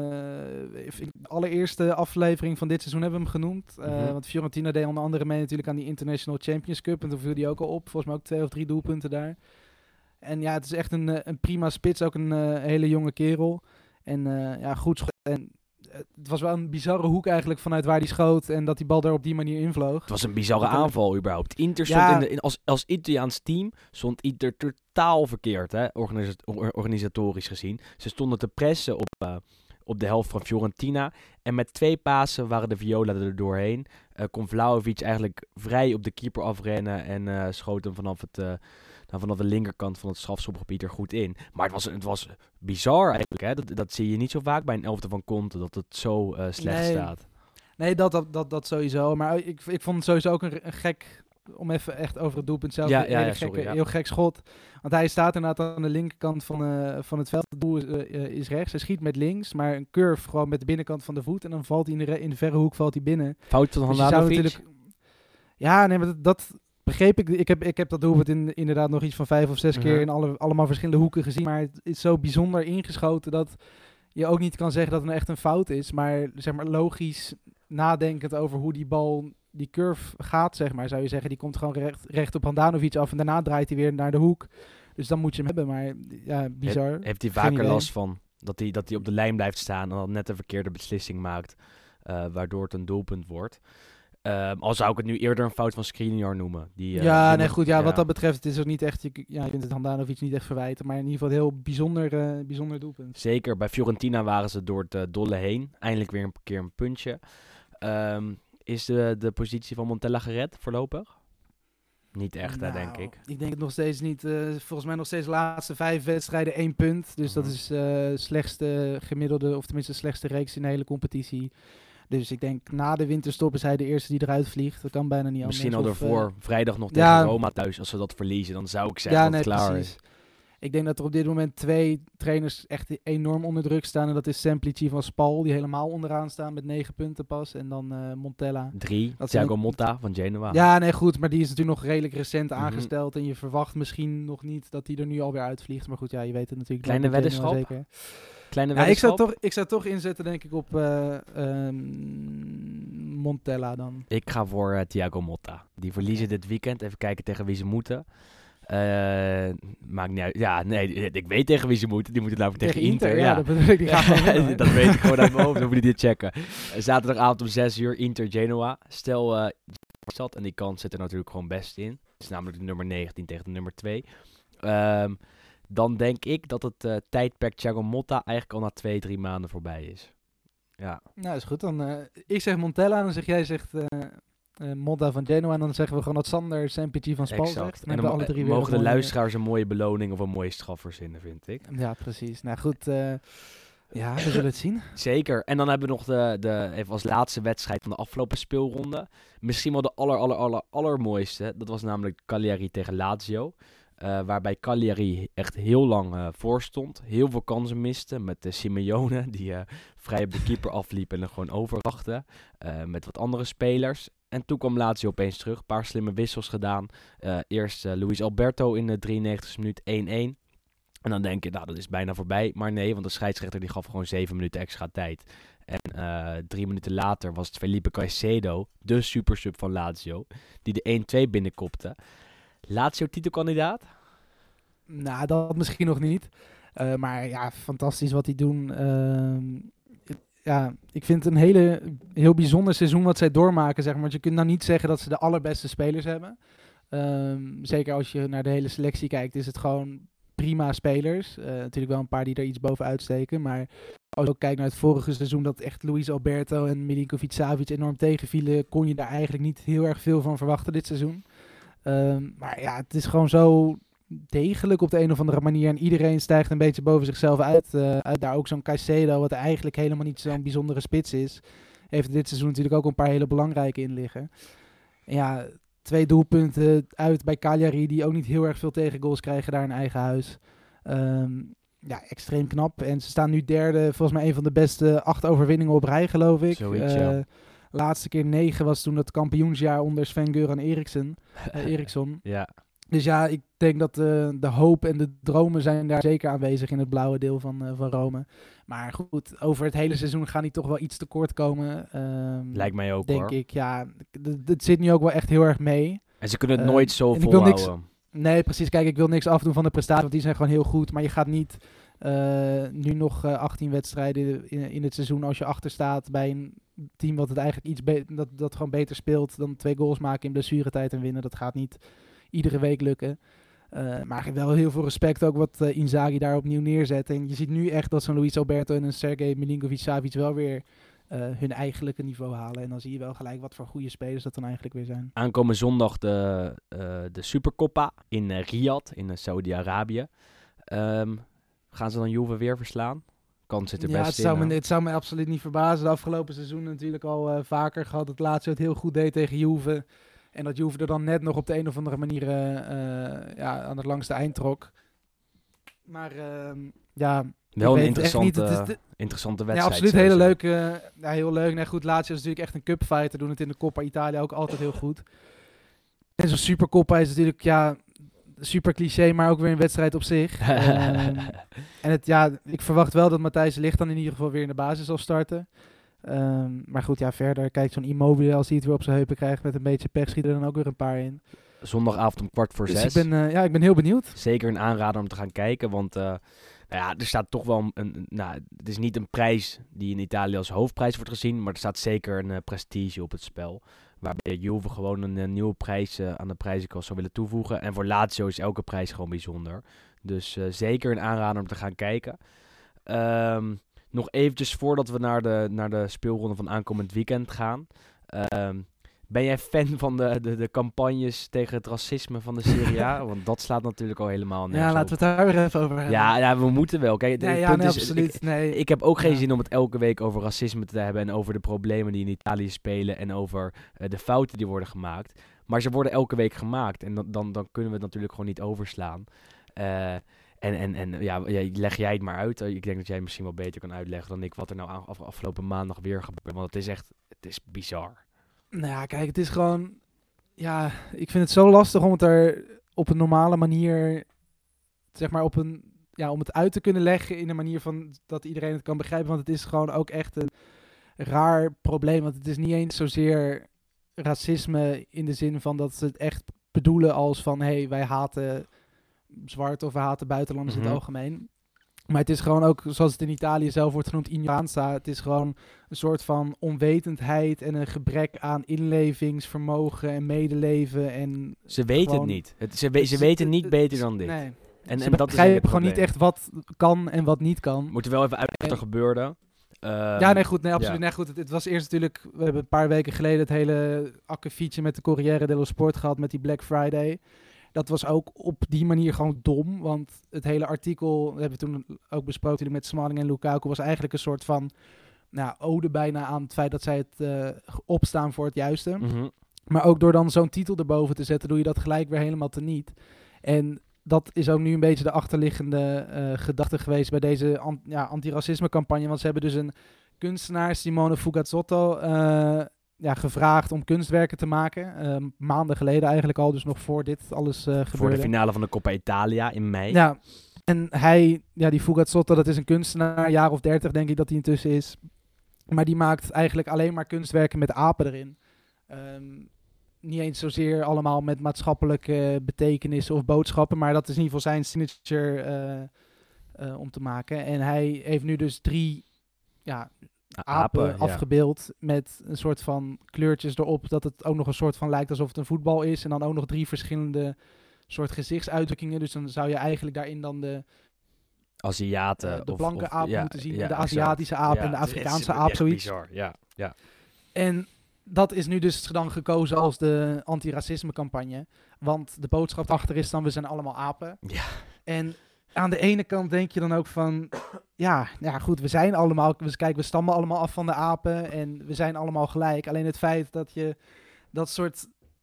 [SPEAKER 4] de uh, allereerste aflevering van dit seizoen hebben we hem genoemd. Uh, mm-hmm. Want Fiorentina deed onder andere mee natuurlijk aan die International Champions Cup. En toen viel die ook al op. Volgens mij ook twee of drie doelpunten daar. En ja, het is echt een, een prima spits. Ook een uh, hele jonge kerel. En uh, ja, goed schot. En het was wel een bizarre hoek eigenlijk vanuit waar die schoot en dat die bal daar op die manier invloog.
[SPEAKER 3] Het was een bizarre dat aanval überhaupt. Inter stond ja. in de, in, als, als Italiaans team stond Inter totaal verkeerd, hè, organisa- organisatorisch gezien. Ze stonden te pressen op, uh, op de helft van Fiorentina en met twee pasen waren de Viola er doorheen. Uh, kon Vlahovic eigenlijk vrij op de keeper afrennen en uh, schoot hem vanaf het... Uh, Nou, vanaf de linkerkant van het strafschopgebied er goed in. Maar het was, het was bizar eigenlijk. Hè? Dat, dat zie je niet zo vaak bij een elfte van Conte. Dat het zo uh, slecht nee. staat.
[SPEAKER 4] Nee, dat, dat, dat, dat sowieso. Maar ik, ik vond het sowieso ook een, een gek... Om even echt over het doelpunt zelf.
[SPEAKER 3] Ja,
[SPEAKER 4] een
[SPEAKER 3] ja,
[SPEAKER 4] ja,
[SPEAKER 3] ja,
[SPEAKER 4] gekke,
[SPEAKER 3] sorry, ja.
[SPEAKER 4] heel gek schot. Want hij staat inderdaad aan de linkerkant van, uh, van het veld. Het doel is, uh, is rechts. Hij schiet met links. Maar een curve gewoon met de binnenkant van de voet. En dan valt hij in de, re- in de verre hoek valt hij binnen.
[SPEAKER 3] Fout van
[SPEAKER 4] dus
[SPEAKER 3] Handanovic?
[SPEAKER 4] Ja, nee, maar dat... dat begreep ik, ik heb, ik heb dat doelpunt in, inderdaad nog iets van vijf of zes uh-huh. keer in alle, allemaal verschillende hoeken gezien. Maar het is zo bijzonder ingeschoten dat je ook niet kan zeggen dat het nou echt een fout is. Maar zeg maar logisch nadenkend over hoe die bal, die curve gaat, zeg maar, zou je zeggen. Die komt gewoon recht, recht op Handanovic af en daarna draait hij weer naar de hoek. Dus dan moet je hem hebben, maar ja, bizar.
[SPEAKER 3] He, heeft hij vaker last van? Dat hij dat hij op de lijn blijft staan en dan net de verkeerde beslissing maakt. Uh, waardoor het een doelpunt wordt. Uh, al zou ik het nu eerder een fout van Skriniar noemen. Die, uh,
[SPEAKER 4] ja,
[SPEAKER 3] die
[SPEAKER 4] nee,
[SPEAKER 3] moet,
[SPEAKER 4] goed. Ja,
[SPEAKER 3] ja,
[SPEAKER 4] wat dat betreft, het is ook niet echt... Je, ja, je kunt het Handanovic niet echt verwijten. Maar in ieder geval een heel bijzonder, uh, bijzonder doelpunt.
[SPEAKER 3] Zeker. Bij Fiorentina waren ze door het uh, dolle heen. Eindelijk weer een keer een puntje. Um, is de, de positie van Montella gered voorlopig? Niet echt,
[SPEAKER 4] nou,
[SPEAKER 3] hè, denk ik.
[SPEAKER 4] Ik denk het nog steeds niet. Uh, volgens mij nog steeds de laatste vijf wedstrijden één punt. Dus mm-hmm. dat is uh, slechtste gemiddelde, of tenminste de slechtste reeks in de hele competitie. Dus ik denk, na de winterstop is hij de eerste die eruit vliegt. Dat kan bijna niet anders.
[SPEAKER 3] Misschien al
[SPEAKER 4] of,
[SPEAKER 3] ervoor.
[SPEAKER 4] Uh,
[SPEAKER 3] Vrijdag nog tegen ja, Roma thuis. Als we dat verliezen, dan zou ik zeggen
[SPEAKER 4] ja,
[SPEAKER 3] dat
[SPEAKER 4] nee,
[SPEAKER 3] het klaar
[SPEAKER 4] precies.
[SPEAKER 3] is.
[SPEAKER 4] Ik denk dat er op dit moment twee trainers echt enorm onder druk staan. En dat is Semplici van Spal, die helemaal onderaan staan met negen punten pas. En dan uh, Montella.
[SPEAKER 3] Drie, Thiago ook... Motta van Genoa.
[SPEAKER 4] Ja, nee, goed. Maar die is natuurlijk nog redelijk recent mm-hmm. aangesteld. En je verwacht misschien nog niet dat hij er nu alweer uitvliegt. Maar goed, ja, je weet het natuurlijk.
[SPEAKER 3] Kleine weddenschap?
[SPEAKER 4] Zeker.
[SPEAKER 3] Kleine
[SPEAKER 4] ja, ik, zou toch, ik zou toch inzetten, denk ik, op uh, um, Montella dan.
[SPEAKER 3] Ik ga voor uh, Thiago Motta. Die verliezen okay. dit weekend. Even kijken tegen wie ze moeten. Uh, maakt niet uit. Ja, nee, ik weet tegen wie ze moeten. Die moeten namelijk tegen, tegen Inter. Inter.
[SPEAKER 4] Ja,
[SPEAKER 3] ja.
[SPEAKER 4] dat bedoel ik. Die gaan
[SPEAKER 3] dat weet ik gewoon uit mijn hoofd. Dan moet je dit checken. Uh, zaterdagavond om zes uur, Inter Genoa. Stel, uh, zat en die kans zit er natuurlijk gewoon best in. Het is namelijk de nummer negentien tegen de nummer twee. Um, dan denk ik dat het uh, tijdperk Thiago Motta eigenlijk al na twee, drie maanden voorbij is. Ja.
[SPEAKER 4] Nou, is goed. Dan, uh, ik zeg Montella, dan zeg jij zegt uh, uh, Motta van Genoa. En dan zeggen we gewoon dat Sander Semplici van Spal zegt.
[SPEAKER 3] En dan, dan alle drie mogen weer de mooie... luisteraars een mooie beloning of een mooie straf verzinnen, vind ik.
[SPEAKER 4] Ja, precies. Nou goed, uh, ja, we zullen het zien.
[SPEAKER 3] Zeker. En dan hebben we nog de, de, even als laatste wedstrijd van de afgelopen speelronde. Misschien wel de aller, aller, aller, allermooiste. Dat was namelijk Cagliari tegen Lazio. Uh, waarbij Cagliari echt heel lang uh, voor stond. Heel veel kansen miste. Met uh, Simeone, die uh, vrij op de keeper afliep en er gewoon overwachtte. Uh, met wat andere spelers. En toen kwam Lazio opeens terug. Een paar slimme wissels gedaan. Uh, eerst uh, Luis Alberto in de drieënnegentigste minuut één-één. En dan denk je, nou dat is bijna voorbij. Maar nee, want de scheidsrechter die gaf gewoon zeven minuten extra tijd. En uh, drie minuten later was het Felipe Caicedo, de supersub van Lazio, die de één-twee binnenkopte. Lazio titelkandidaat?
[SPEAKER 4] Nou, dat misschien nog niet. Uh, maar ja, fantastisch wat die doen. Uh, ja, ik vind het een hele, heel bijzonder seizoen wat zij doormaken, zeg maar. Want je kunt nou niet zeggen dat ze de allerbeste spelers hebben. Uh, zeker als je naar de hele selectie kijkt, is het gewoon prima spelers. Uh, natuurlijk wel een paar die er iets bovenuit steken. Maar als je ook kijkt naar het vorige seizoen, dat echt Luis Alberto en Milinkovic-Savic enorm tegenvielen, kon je daar eigenlijk niet heel erg veel van verwachten dit seizoen. Um, maar ja, het is gewoon zo degelijk op de een of andere manier. En iedereen stijgt een beetje boven zichzelf uit. Uh, uit daar ook zo'n Caicedo, wat eigenlijk helemaal niet zo'n bijzondere spits is. Heeft dit seizoen natuurlijk ook een paar hele belangrijke in liggen. En ja, twee doelpunten uit bij Cagliari, die ook niet heel erg veel tegengoals krijgen daar in eigen huis. Um, ja, extreem knap. En ze staan nu derde, volgens mij een van de beste acht overwinningen op rij, geloof ik.
[SPEAKER 3] Zoiets, uh, ja.
[SPEAKER 4] Laatste keer negen was toen het kampioensjaar onder Sven-Göran Eriksson. Uh, Eriksson.
[SPEAKER 3] Ja.
[SPEAKER 4] Dus ja, ik denk dat uh, de hoop en de dromen zijn daar zeker aanwezig in het blauwe deel van, uh, van Rome. Maar goed, over het hele seizoen gaan die toch wel iets tekort komen. Um,
[SPEAKER 3] Lijkt mij ook,
[SPEAKER 4] denk
[SPEAKER 3] hoor.
[SPEAKER 4] ik, ja. Het zit nu ook wel echt heel erg mee.
[SPEAKER 3] En ze kunnen het
[SPEAKER 4] uh,
[SPEAKER 3] nooit zo volhouden.
[SPEAKER 4] Niks, nee, precies. Kijk, ik wil niks afdoen van de prestaties, want die zijn gewoon heel goed. Maar je gaat niet uh, nu nog uh, achttien wedstrijden in, in het seizoen, als je achter staat bij een team wat het eigenlijk iets be- dat, dat gewoon beter speelt, dan twee goals maken in blessuretijd en winnen. Dat gaat niet iedere week lukken. Uh, maar ik heb wel heel veel respect ook wat uh, Inzaghi daar opnieuw neerzet. En je ziet nu echt dat zo'n Luis Alberto en een Sergej Milinkovic-Savic wel weer uh, hun eigenlijke niveau halen. En dan zie je wel gelijk wat voor goede spelers dat dan eigenlijk weer zijn.
[SPEAKER 3] Aankomende zondag de, uh, de Supercoppa in uh, Riyadh, in uh, Saudi-Arabië. Um, gaan ze dan Juve weer verslaan? Kans zit er
[SPEAKER 4] ja,
[SPEAKER 3] best
[SPEAKER 4] het zou,
[SPEAKER 3] in.
[SPEAKER 4] Me, het zou me absoluut niet verbazen. De afgelopen seizoen natuurlijk al uh, vaker gehad. Dat laatste het heel goed deed tegen Juve. En dat Juve er dan net nog op de een of andere manier uh, uh, ja, aan het langste eind trok. Maar uh, ja...
[SPEAKER 3] Wel een interessante, niet, de, interessante wedstrijd.
[SPEAKER 4] Ja, absoluut. Hele leuke, uh, ja, heel leuk. Nee, goed, Lazio is natuurlijk echt een cupfighter. Doen het in de Coppa Italia ook altijd heel goed. En zo'n Supercoppa is natuurlijk, ja... super cliché, maar ook weer een wedstrijd op zich. uh, en het, ja, ik verwacht wel dat Matthijs de Ligt dan in ieder geval weer in de basis zal starten. Um, maar goed, ja, verder, kijk, zo'n Immobile, als hij het weer op zijn heupen krijgt met een beetje pech, schiet er dan ook weer een paar in.
[SPEAKER 3] Zondagavond om kwart voor
[SPEAKER 4] Dus
[SPEAKER 3] zes.
[SPEAKER 4] ik ben, uh, ja, ik ben heel benieuwd.
[SPEAKER 3] Zeker een aanrader om te gaan kijken, want uh, nou ja, er staat toch wel een, een... Nou, het is niet een prijs die in Italië als hoofdprijs wordt gezien, maar er staat zeker een uh, prestige op het spel. Waarbij Juve gewoon een, een nieuwe prijs uh, aan de prijzenkast zou willen toevoegen. En voor Lazio is elke prijs gewoon bijzonder. Dus uh, zeker een aanrader om te gaan kijken. Um, nog eventjes voordat we naar de, naar de speelronde van aankomend weekend gaan. Um, ben jij fan van de, de, de campagnes tegen het racisme van de Serie A? Want dat slaat natuurlijk al helemaal nergens
[SPEAKER 4] Ja, laten we het daar weer even over hebben.
[SPEAKER 3] Ja, ja, we moeten wel. Kijk,
[SPEAKER 4] nee,
[SPEAKER 3] het
[SPEAKER 4] ja,
[SPEAKER 3] punt
[SPEAKER 4] nee,
[SPEAKER 3] is,
[SPEAKER 4] absoluut.
[SPEAKER 3] Ik,
[SPEAKER 4] nee.
[SPEAKER 3] ik heb ook geen
[SPEAKER 4] ja.
[SPEAKER 3] zin om het elke week over racisme te hebben en over de problemen die in Italië spelen en over uh, de fouten die worden gemaakt. Maar ze worden elke week gemaakt en dan, dan, dan kunnen we het natuurlijk gewoon niet overslaan. Uh, En, en, en ja, leg jij het maar uit. Ik denk dat jij misschien wel beter kan uitleggen dan ik wat er nou af, afgelopen maandag weer gebeurt. Want het is echt, het is bizar.
[SPEAKER 4] Nou ja, kijk, het is gewoon... Ja, ik vind het zo lastig om het er op een normale manier... Zeg maar op een... Ja, om het uit te kunnen leggen in een manier van dat iedereen het kan begrijpen. Want het is gewoon ook echt een raar probleem. Want het is niet eens zozeer racisme in de zin van dat ze het echt bedoelen als van... Hé, hey, wij haten... zwart of we haten buitenlanders mm-hmm. in het algemeen. Maar het is gewoon ook, zoals het in Italië zelf wordt genoemd, ignoranza. Het is gewoon een soort van onwetendheid en een gebrek aan inlevingsvermogen en medeleven. En
[SPEAKER 3] ze weten
[SPEAKER 4] gewoon,
[SPEAKER 3] het niet. Het, ze, we, ze weten niet beter dan dit.
[SPEAKER 4] Nee.
[SPEAKER 3] En,
[SPEAKER 4] ze
[SPEAKER 3] en dat
[SPEAKER 4] begrijpen gewoon niet echt wat kan en wat niet kan.
[SPEAKER 3] Moeten wel even uit wat er gebeurde. Uh,
[SPEAKER 4] ja, nee, goed. Nee, absoluut.
[SPEAKER 3] Ja.
[SPEAKER 4] Nee, goed. Het, het was eerst natuurlijk... We hebben een paar weken geleden het hele akkefietje met de Corriere dello Sport gehad met die Black Friday. Dat was ook op die manier gewoon dom, want het hele artikel, dat hebben we toen ook besproken met Smalling en Lukaku, was eigenlijk een soort van nou, ode bijna aan het feit dat zij het uh, opstaan voor het juiste.
[SPEAKER 3] Mm-hmm.
[SPEAKER 4] Maar ook door dan zo'n titel erboven te zetten, doe je dat gelijk weer helemaal teniet. En dat is ook nu een beetje de achterliggende uh, gedachte geweest bij deze an- ja, antiracisme campagne, want ze hebben dus een kunstenaar, Simone Fugazzotto, uh, ja, gevraagd om kunstwerken te maken. Uh, maanden geleden eigenlijk al, dus nog voor dit alles uh, gebeurde.
[SPEAKER 3] Voor de finale van de Coppa Italia in mei.
[SPEAKER 4] Ja, en hij, ja, die Fugazzotto, dat is een kunstenaar, een jaar of dertig denk ik dat hij intussen is. Maar die maakt eigenlijk alleen maar kunstwerken met apen erin. Um, niet eens zozeer allemaal met maatschappelijke betekenissen of boodschappen, maar dat is in ieder geval zijn signature uh, uh, om te maken. En hij heeft nu dus drie... ja. apen, apen afgebeeld ja. met een soort van kleurtjes erop, dat het ook nog een soort van lijkt alsof het een voetbal is. En dan ook nog drie verschillende soort gezichtsuitdrukkingen. Dus dan zou je eigenlijk daarin dan de
[SPEAKER 3] Aziaten,
[SPEAKER 4] uh, de
[SPEAKER 3] of,
[SPEAKER 4] blanke
[SPEAKER 3] of,
[SPEAKER 4] aap
[SPEAKER 3] ja,
[SPEAKER 4] moeten zien.
[SPEAKER 3] ja,
[SPEAKER 4] de Aziatische aap ja, en de Afrikaanse aap, zoiets.
[SPEAKER 3] Bizar. Ja, ja.
[SPEAKER 4] En dat is nu dus dan gekozen als de antiracisme campagne. Want de boodschap achter is dan, we zijn allemaal apen.
[SPEAKER 3] Ja.
[SPEAKER 4] En aan de ene kant denk je dan ook van... Ja, ja goed, we zijn allemaal... We, kijk, we stammen allemaal af van de apen en we zijn allemaal gelijk. Alleen het feit dat je dat soort...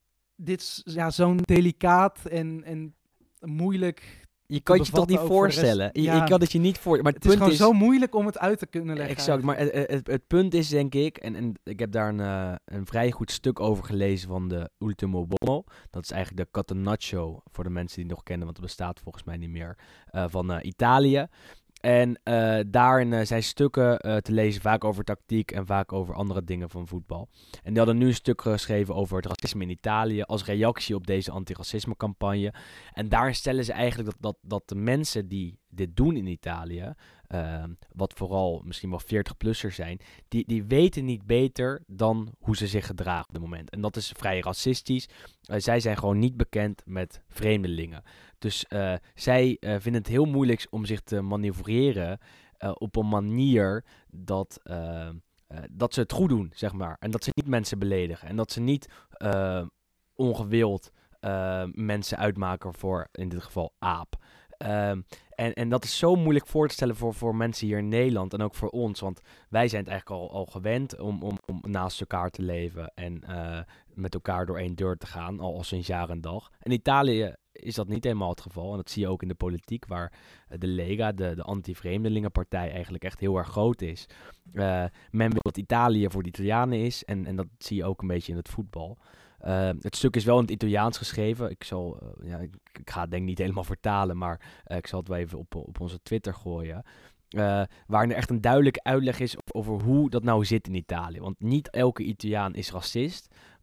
[SPEAKER 4] Dit, ja, zo'n delicaat en, en moeilijk...
[SPEAKER 3] Je kan je toch niet voorstellen. Je, ja, je kan het je niet voor. Maar het,
[SPEAKER 4] het
[SPEAKER 3] punt
[SPEAKER 4] is gewoon
[SPEAKER 3] is,
[SPEAKER 4] zo moeilijk om het uit te kunnen leggen.
[SPEAKER 3] Exact, maar het, het, het punt is denk ik, en, en ik heb daar een, uh, een vrij goed stuk over gelezen van de Ultimo Uomo. Dat is eigenlijk de Catenaccio, voor de mensen die het nog kennen, want het bestaat volgens mij niet meer, uh, van uh, Italië. En uh, daarin uh, zijn stukken uh, te lezen, vaak over tactiek en vaak over andere dingen van voetbal. En die hadden nu een stuk geschreven over het racisme in Italië als reactie op deze antiracisme campagne. En daar stellen ze eigenlijk dat, dat, dat de mensen die dit doen in Italië, uh, wat vooral misschien wel veertig-plussers zijn, die, die weten niet beter dan hoe ze zich gedragen op dit moment. En dat is vrij racistisch. Uh, zij zijn gewoon niet bekend met vreemdelingen. Dus uh, zij uh, vinden het heel moeilijk om zich te manoeuvreren uh, op een manier dat, uh, uh, dat ze het goed doen, zeg maar. En dat ze niet mensen beledigen. En dat ze niet uh, ongewild uh, mensen uitmaken voor, in dit geval, aap. Um, en, en dat is zo moeilijk voor te stellen voor, voor mensen hier in Nederland en ook voor ons. Want wij zijn het eigenlijk al, al gewend om, om, om naast elkaar te leven en uh, met elkaar door één deur te gaan, al, al sinds jaar en dag. En Italië is dat niet helemaal het geval. En dat zie je ook in de politiek, waar uh, de Lega, de, de anti-vreemdelingenpartij, eigenlijk echt heel erg groot is. Uh, men wil dat Italië voor de Italianen is en, en dat zie je ook een beetje in het voetbal. Uh, het stuk is wel in het Italiaans geschreven. Ik zal, uh, ja, ik, ik ga het denk ik niet helemaal vertalen, maar uh, ik zal het wel even op, op onze Twitter gooien. Uh, waarin er echt een duidelijke uitleg is over hoe dat nou zit in Italië. Want niet elke Italiaan is racist,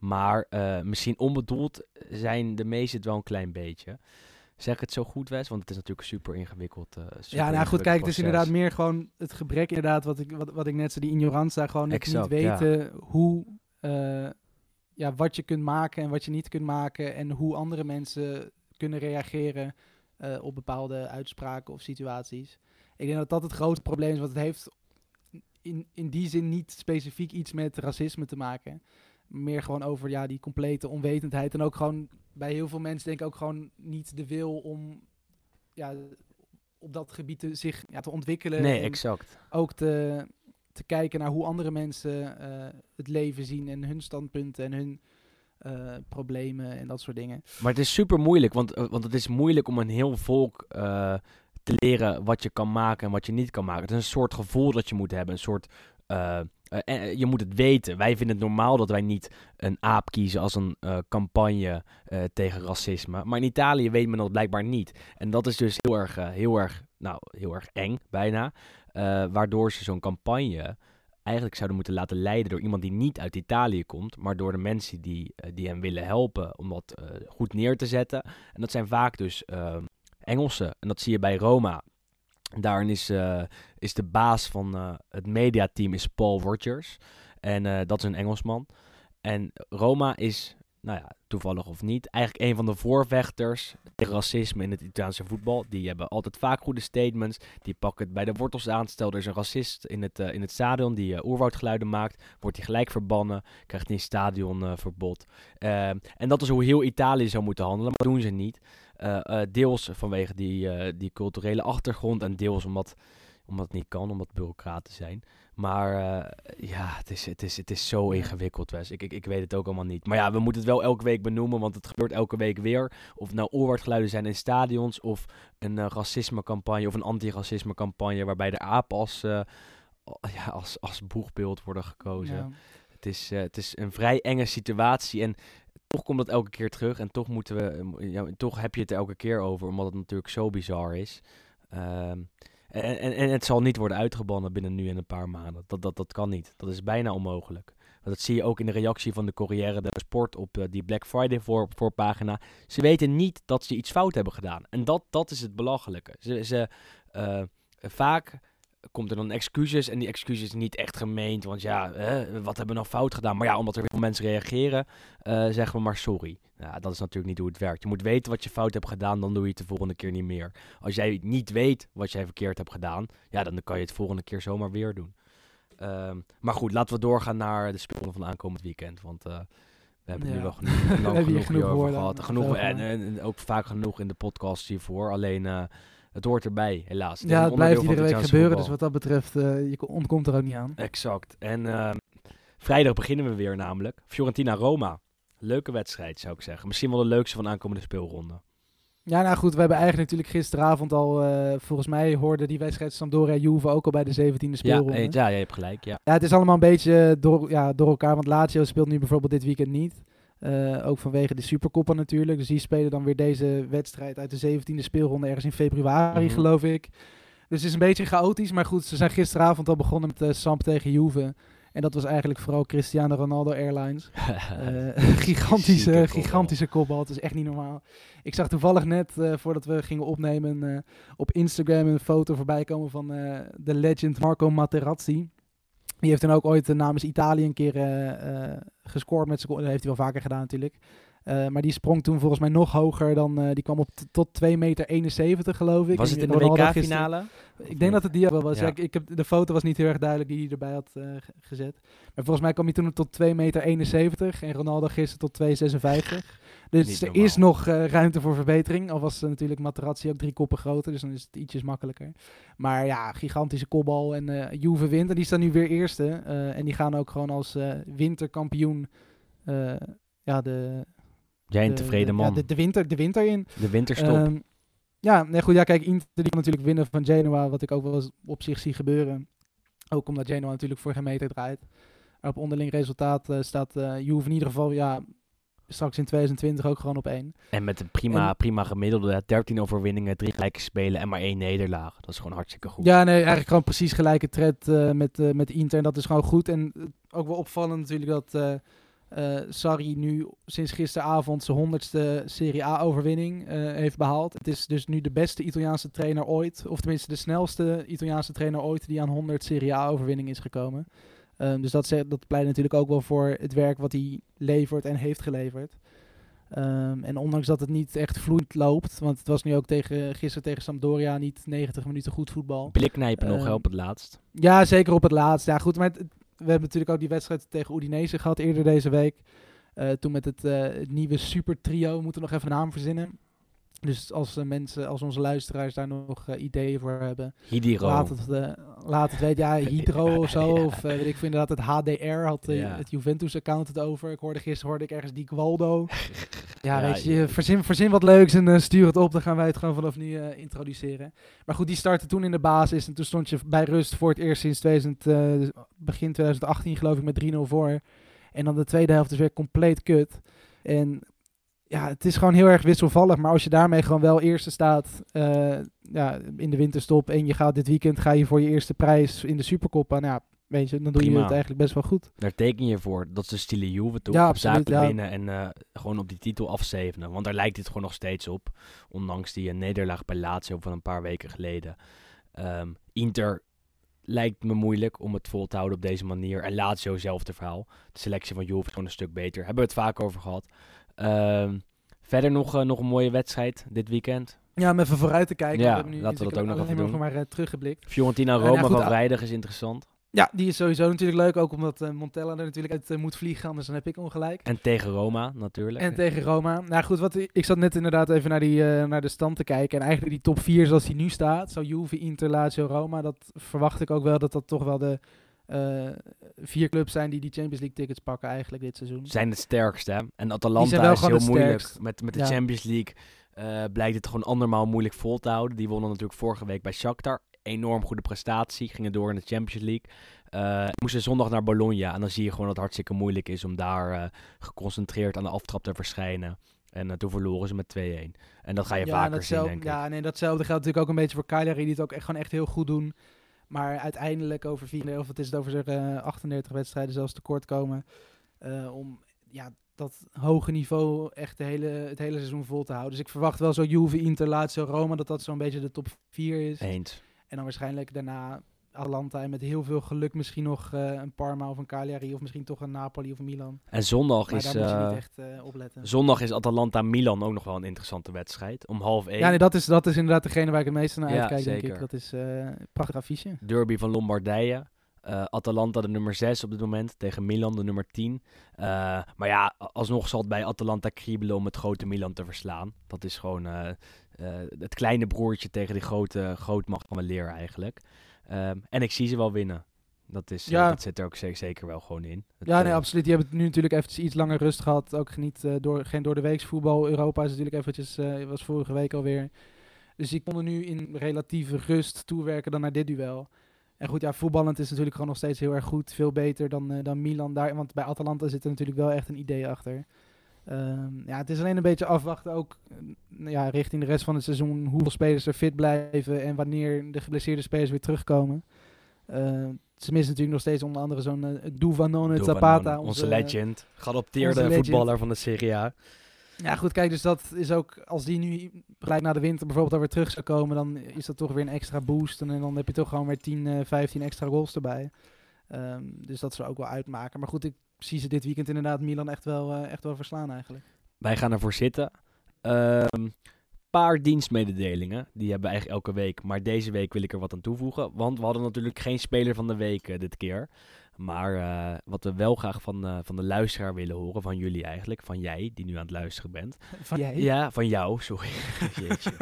[SPEAKER 3] Maar uh, misschien onbedoeld zijn de meesten het wel een klein beetje. Zeg ik het zo goed, Wes? Want het is natuurlijk super ingewikkeld. Uh, super
[SPEAKER 4] ja, nou goed, kijk,
[SPEAKER 3] proces.
[SPEAKER 4] het is inderdaad meer gewoon het gebrek, inderdaad, wat ik, wat, wat ik net zei, die ignoranza, gewoon het
[SPEAKER 3] exact,
[SPEAKER 4] niet weten
[SPEAKER 3] ja.
[SPEAKER 4] hoe, uh, ja, wat je kunt maken en wat je niet kunt maken en hoe andere mensen kunnen reageren uh, op bepaalde uitspraken of situaties. Ik denk dat dat het grootste probleem is, want het heeft in, in die zin niet specifiek iets met racisme te maken. Meer gewoon over ja, die complete onwetendheid. En ook gewoon bij heel veel mensen denk ik ook gewoon niet de wil om ja, op dat gebied te, zich ja, te ontwikkelen.
[SPEAKER 3] Nee,
[SPEAKER 4] en
[SPEAKER 3] exact.
[SPEAKER 4] ook te, te kijken naar hoe andere mensen uh, het leven zien en hun standpunten en hun uh, problemen en dat soort dingen.
[SPEAKER 3] Maar het is super moeilijk, want, uh, want het is moeilijk om een heel volk uh, te leren wat je kan maken en wat je niet kan maken. Het is een soort gevoel dat je moet hebben, een soort... Uh, Uh, je moet het weten. Wij vinden het normaal dat wij niet een aap kiezen als een uh, campagne uh, tegen racisme. Maar in Italië weet men dat blijkbaar niet. En dat is dus heel erg, uh, heel erg, nou, heel erg eng, bijna. Uh, waardoor ze zo'n campagne eigenlijk zouden moeten laten leiden door iemand die niet uit Italië komt, maar door de mensen die, uh, die hem willen helpen om dat uh, goed neer te zetten. En dat zijn vaak dus uh, Engelsen. En dat zie je bij Roma. Daarin is, uh, is de baas van uh, het mediateam is Paul Rogers. En uh, dat is een Engelsman. En Roma is, nou ja, toevallig of niet, eigenlijk een van de voorvechters tegen racisme in het Italiaanse voetbal. Die hebben altijd vaak goede statements. Die pakken het bij de wortels aan. Stel, er is een racist in het, uh, in het stadion die uh, oerwoudgeluiden maakt. Wordt hij gelijk verbannen. Krijgt hij een stadionverbod. Uh, en dat is hoe heel Italië zou moeten handelen. Maar dat doen ze niet. Uh, uh, deels vanwege die, uh, die culturele achtergrond en deels omdat, omdat het niet kan, omdat bureaucraten zijn. Maar uh, ja, het is, het, is, het is zo ingewikkeld, Wes. Ik, ik, ik weet het ook allemaal niet. Maar ja, we moeten het wel elke week benoemen, want het gebeurt elke week weer. Of het nou oerwoudgeluiden zijn in stadions, of een uh, racismecampagne of een anti-racismecampagne waarbij de apen als, uh, ja, als, als boegbeeld worden gekozen. Ja. Het, is, uh, het is een vrij enge situatie en toch komt dat elke keer terug en toch moeten we, ja, toch heb je het er elke keer over, omdat het natuurlijk zo bizar is. Um, en, en, en het zal niet worden uitgebannen binnen nu en een paar maanden. Dat, dat, dat kan niet. Dat is bijna onmogelijk. Dat zie je ook in de reactie van de Corriere dello Sport op uh, die Black Friday voor, voorpagina. Ze weten niet dat ze iets fout hebben gedaan. En dat, dat is het belachelijke. Ze, ze, uh, vaak komt er dan excuses en die excuses niet echt gemeend. Want ja, hè, wat hebben we nou fout gedaan? Maar ja, omdat er veel mensen reageren, uh, zeggen we maar sorry. Ja, dat is natuurlijk niet hoe het werkt. Je moet weten wat je fout hebt gedaan, dan doe je het de volgende keer niet meer. Als jij niet weet wat jij verkeerd hebt gedaan, ja, dan kan je het volgende keer zomaar weer doen. Um, maar goed, laten we doorgaan naar de spelen van aankomend weekend. Want uh, we hebben ja. nu wel genoeg, lang genoeg, genoeg hierover gehad. Genoeg, en, en, en ook vaak genoeg in de podcast hiervoor. Alleen... Uh, Het hoort erbij, helaas. Het
[SPEAKER 4] ja, het blijft iedere week gebeuren, voetbal. Dus wat dat betreft, uh, je ontkomt er ook niet aan.
[SPEAKER 3] Exact. En uh, vrijdag beginnen we weer namelijk. Fiorentina-Roma. Leuke wedstrijd, zou ik zeggen. Misschien wel de leukste van de aankomende speelronde.
[SPEAKER 4] Ja, nou goed, we hebben eigenlijk natuurlijk gisteravond al, uh, volgens mij hoorde die wedstrijd Sampdoria-Juve ook al bij de zeventiende speelronde.
[SPEAKER 3] Ja, ja, je hebt gelijk, ja.
[SPEAKER 4] Ja, het is allemaal een beetje door, ja, door elkaar, want Lazio speelt nu bijvoorbeeld dit weekend niet. Uh, ook vanwege de Supercoppa natuurlijk. Dus die spelen dan weer deze wedstrijd uit de zeventiende speelronde ergens in februari, mm-hmm. geloof ik. Dus het is een beetje chaotisch. Maar goed, ze zijn gisteravond al begonnen met uh, Samp tegen Juve. En dat was eigenlijk vooral Cristiano Ronaldo Airlines. uh, gigantische, gigantische kopbal. Het is echt niet normaal. Ik zag toevallig net, uh, voordat we gingen opnemen, uh, op Instagram een foto voorbij komen van uh, de legend Marco Materazzi. Die heeft dan ook ooit uh, namens Italië een keer uh, uh, gescoord met zijn... Dat heeft hij wel vaker gedaan natuurlijk. Uh, maar die sprong toen volgens mij nog hoger dan... Uh, die kwam op t- tot twee meter eenenzeventig, geloof ik.
[SPEAKER 3] Was
[SPEAKER 4] en
[SPEAKER 3] het in de W K-finale?
[SPEAKER 4] Ik denk dat het die wel was. Ja. Ja, ik, ik heb, de foto was niet heel erg duidelijk die hij erbij had uh, gezet. Maar volgens mij kwam hij toen tot twee meter eenenzeventig. En Ronaldo gisteren tot twee meter zesenvijftig. Dus er is nog uh, ruimte voor verbetering. Al was uh, natuurlijk Materazzi ook drie koppen groter. Dus dan is het ietsjes makkelijker. Maar ja, gigantische kopbal. En uh, Juve wint. En die staan nu weer eerste. Uh, en die gaan ook gewoon als uh, winterkampioen... Uh, ja, de...
[SPEAKER 3] Jij een tevreden man.
[SPEAKER 4] Ja, de, de, winter, de winter in.
[SPEAKER 3] De winterstop. Um,
[SPEAKER 4] ja, nee, goed. Ja, kijk, Inter die kan natuurlijk winnen van Genoa. Wat ik ook wel eens op zich zie gebeuren. Ook omdat Genoa natuurlijk voor geen meter draait. Maar op onderling resultaat uh, staat uh, Juve in ieder geval... ja. Straks in twintig twintig ook gewoon op één.
[SPEAKER 3] En met een prima, en, prima gemiddelde. dertien overwinningen, drie gelijke spelen en maar één nederlaag. Dat is gewoon hartstikke goed.
[SPEAKER 4] Ja, nee, eigenlijk gewoon precies gelijke tred uh, met, uh, met Inter. En dat is gewoon goed. En uh, ook wel opvallend natuurlijk dat uh, Uh, Sarri nu sinds gisteravond zijn honderdste Serie A-overwinning uh, heeft behaald. Het is dus nu de beste Italiaanse trainer ooit, of tenminste de snelste Italiaanse trainer ooit die aan honderd Serie A-overwinning is gekomen. Um, dus dat, zegt, dat pleit natuurlijk ook wel voor het werk wat hij levert en heeft geleverd. Um, en ondanks dat het niet echt vloeiend loopt, want het was nu ook tegen, gisteren tegen Sampdoria niet negentig minuten goed voetbal.
[SPEAKER 3] Blikknijpen um, nog
[SPEAKER 4] um,
[SPEAKER 3] op het laatst.
[SPEAKER 4] Ja, zeker op het laatst. Ja, goed, maar het, we hebben natuurlijk ook die wedstrijd tegen Udinese gehad eerder deze week. Uh, toen met het, uh, het nieuwe super trio, we moeten nog even een naam verzinnen. Dus als uh, mensen, als onze luisteraars daar nog uh, ideeën voor hebben,
[SPEAKER 3] Hydro.
[SPEAKER 4] Laat het, uh, laat het weten. Ja, Hydro of zo. Ja. Of uh, weet ik vind inderdaad het H D R had uh, ja. het Juventus-account het over. Ik hoorde gisteren hoorde ik ergens die Gualdo. Ja, ja, weet je, ja. Verzin, verzin wat leuks en uh, stuur het op. Dan gaan wij het gewoon vanaf nu uh, introduceren. Maar goed, die startte toen in de basis. En toen stond je bij rust voor het eerst sinds twintig, uh, begin twintig achttien geloof ik met drie nul voor. En dan de tweede helft is weer compleet kut. En ja, het is gewoon heel erg wisselvallig. Maar als je daarmee gewoon wel eerste staat uh, ja, in de winterstop en je gaat dit weekend ga je voor je eerste prijs in de Supercoppa. Nou ja, weet je, dan doe
[SPEAKER 3] Prima.
[SPEAKER 4] je het eigenlijk best wel goed.
[SPEAKER 3] Daar teken je voor. Dat is de stile Juve toch?
[SPEAKER 4] Ja,
[SPEAKER 3] op zaken
[SPEAKER 4] ja.
[SPEAKER 3] winnen en uh, gewoon op die titel afzevenen. Want daar lijkt het gewoon nog steeds op. Ondanks die uh, nederlaag bij Lazio van een paar weken geleden. Um, Inter lijkt me moeilijk om het vol te houden op deze manier. En Lazio zelfde verhaal. De selectie van Juve is gewoon een stuk beter. Hebben we het vaak over gehad. Um, verder nog, uh, nog een mooie wedstrijd dit weekend.
[SPEAKER 4] Ja, om even vooruit te kijken.
[SPEAKER 3] Ja,
[SPEAKER 4] we hebben nu
[SPEAKER 3] laten we dat ook nog even doen.
[SPEAKER 4] maar uh, teruggeblikt.
[SPEAKER 3] Fiorentina-Roma uh, nou, van vrijdag is interessant.
[SPEAKER 4] Ja, die is sowieso natuurlijk leuk. Ook omdat uh, Montella er natuurlijk uit uh, moet vliegen. Anders dan heb ik ongelijk.
[SPEAKER 3] En tegen Roma natuurlijk.
[SPEAKER 4] En tegen Roma. Nou goed, wat, ik zat net inderdaad even naar, die, uh, naar de stand te kijken. En eigenlijk die top vier zoals die nu staat. Zo Juve, Inter, Lazio, Roma. Dat verwacht ik ook wel dat dat toch wel de uh, vier clubs zijn die die Champions League tickets pakken eigenlijk dit seizoen.
[SPEAKER 3] Zijn het sterkste. Hè? En Atalanta is heel moeilijk. Met, met de ja. Champions League uh, blijkt het gewoon andermaal moeilijk vol te houden. Die wonnen natuurlijk vorige week bij Shakhtar. Enorm goede prestatie. Gingen door in de Champions League. Uh, moesten zondag naar Bologna. En dan zie je gewoon dat het hartstikke moeilijk is om daar uh, geconcentreerd aan de aftrap te verschijnen. En uh, toen verloren ze met twee-een. En dat ga je
[SPEAKER 4] ja,
[SPEAKER 3] vaker zien, denk ik.
[SPEAKER 4] Ja, nee, datzelfde geldt natuurlijk ook een beetje voor Cagliari. Die het ook echt, gewoon echt heel goed doen. Maar uiteindelijk over vier, of het is het over zeg, uh, achtendertig wedstrijden zelfs tekort komen. Uh, om ja, dat hoge niveau echt de hele, het hele seizoen vol te houden. Dus ik verwacht wel zo Juve, Inter, Lazio, Roma. Dat dat zo'n beetje de top vier is.
[SPEAKER 3] Eens.
[SPEAKER 4] En dan waarschijnlijk daarna Atalanta en met heel veel geluk misschien nog uh, een Parma of een Cagliari of misschien toch een Napoli of een Milan.
[SPEAKER 3] En zondag
[SPEAKER 4] maar
[SPEAKER 3] is
[SPEAKER 4] daar moet je
[SPEAKER 3] uh,
[SPEAKER 4] niet echt uh, opletten.
[SPEAKER 3] Zondag is Atalanta-Milan ook nog wel een interessante wedstrijd. Om half één.
[SPEAKER 4] Ja, nee, dat is, dat is inderdaad degene waar ik het meeste naar
[SPEAKER 3] ja,
[SPEAKER 4] uitkijk,
[SPEAKER 3] zeker.
[SPEAKER 4] denk ik. Dat is uh, een prachtig affiche.
[SPEAKER 3] Derby van Lombardije. Uh, Atalanta de nummer zes op dit moment. Tegen Milan de nummer tien. Uh, maar ja, alsnog zal het bij Atalanta kriebelen om het grote Milan te verslaan. Dat is gewoon uh, uh, het kleine broertje tegen die grote grootmacht van weleer eigenlijk. Um, en ik zie ze wel winnen. Dat, is,
[SPEAKER 4] ja.
[SPEAKER 3] uh, dat zit er ook zeker, zeker wel gewoon in. Het,
[SPEAKER 4] ja, nee,
[SPEAKER 3] uh,
[SPEAKER 4] absoluut. Die hebben nu natuurlijk eventjes iets langer rust gehad. Ook niet, uh, door, geen door de weeks voetbal. Europa is natuurlijk eventjes, uh, was vorige week alweer. Dus die konden nu in relatieve rust toewerken dan naar dit duel. En goed, ja, voetballend is natuurlijk gewoon nog steeds heel erg goed. Veel beter dan, uh, dan Milan daar. Want bij Atalanta zit er natuurlijk wel echt een idee achter. Um, ja, het is alleen een beetje afwachten ook uh, ja, richting de rest van het seizoen. Hoeveel spelers er fit blijven en wanneer de geblesseerde spelers weer terugkomen. Uh, ze missen natuurlijk nog steeds onder andere zo'n uh, Duvanone Zapata.
[SPEAKER 3] Onze, onze legend. Geadopteerde onze legend. Voetballer van de Serie A.
[SPEAKER 4] Ja goed, kijk, dus dat is ook, als die nu gelijk na de winter bijvoorbeeld alweer terug zou komen, dan is dat toch weer een extra boost. En dan heb je toch gewoon weer tien, vijftien extra goals erbij. Um, dus dat zou ook wel uitmaken. Maar goed, ik zie ze dit weekend inderdaad Milan echt wel, uh, echt wel verslaan eigenlijk.
[SPEAKER 3] Wij gaan ervoor zitten. Een um, paar dienstmededelingen, die hebben we eigenlijk elke week. Maar deze week wil ik er wat aan toevoegen. Want we hadden natuurlijk geen speler van de week uh, dit keer. Maar uh, wat we wel graag van, uh, van de luisteraar willen horen, van jullie eigenlijk, van jij, die nu aan het luisteren bent.
[SPEAKER 4] Van jij?
[SPEAKER 3] Ja, van jou, sorry. Jeetje.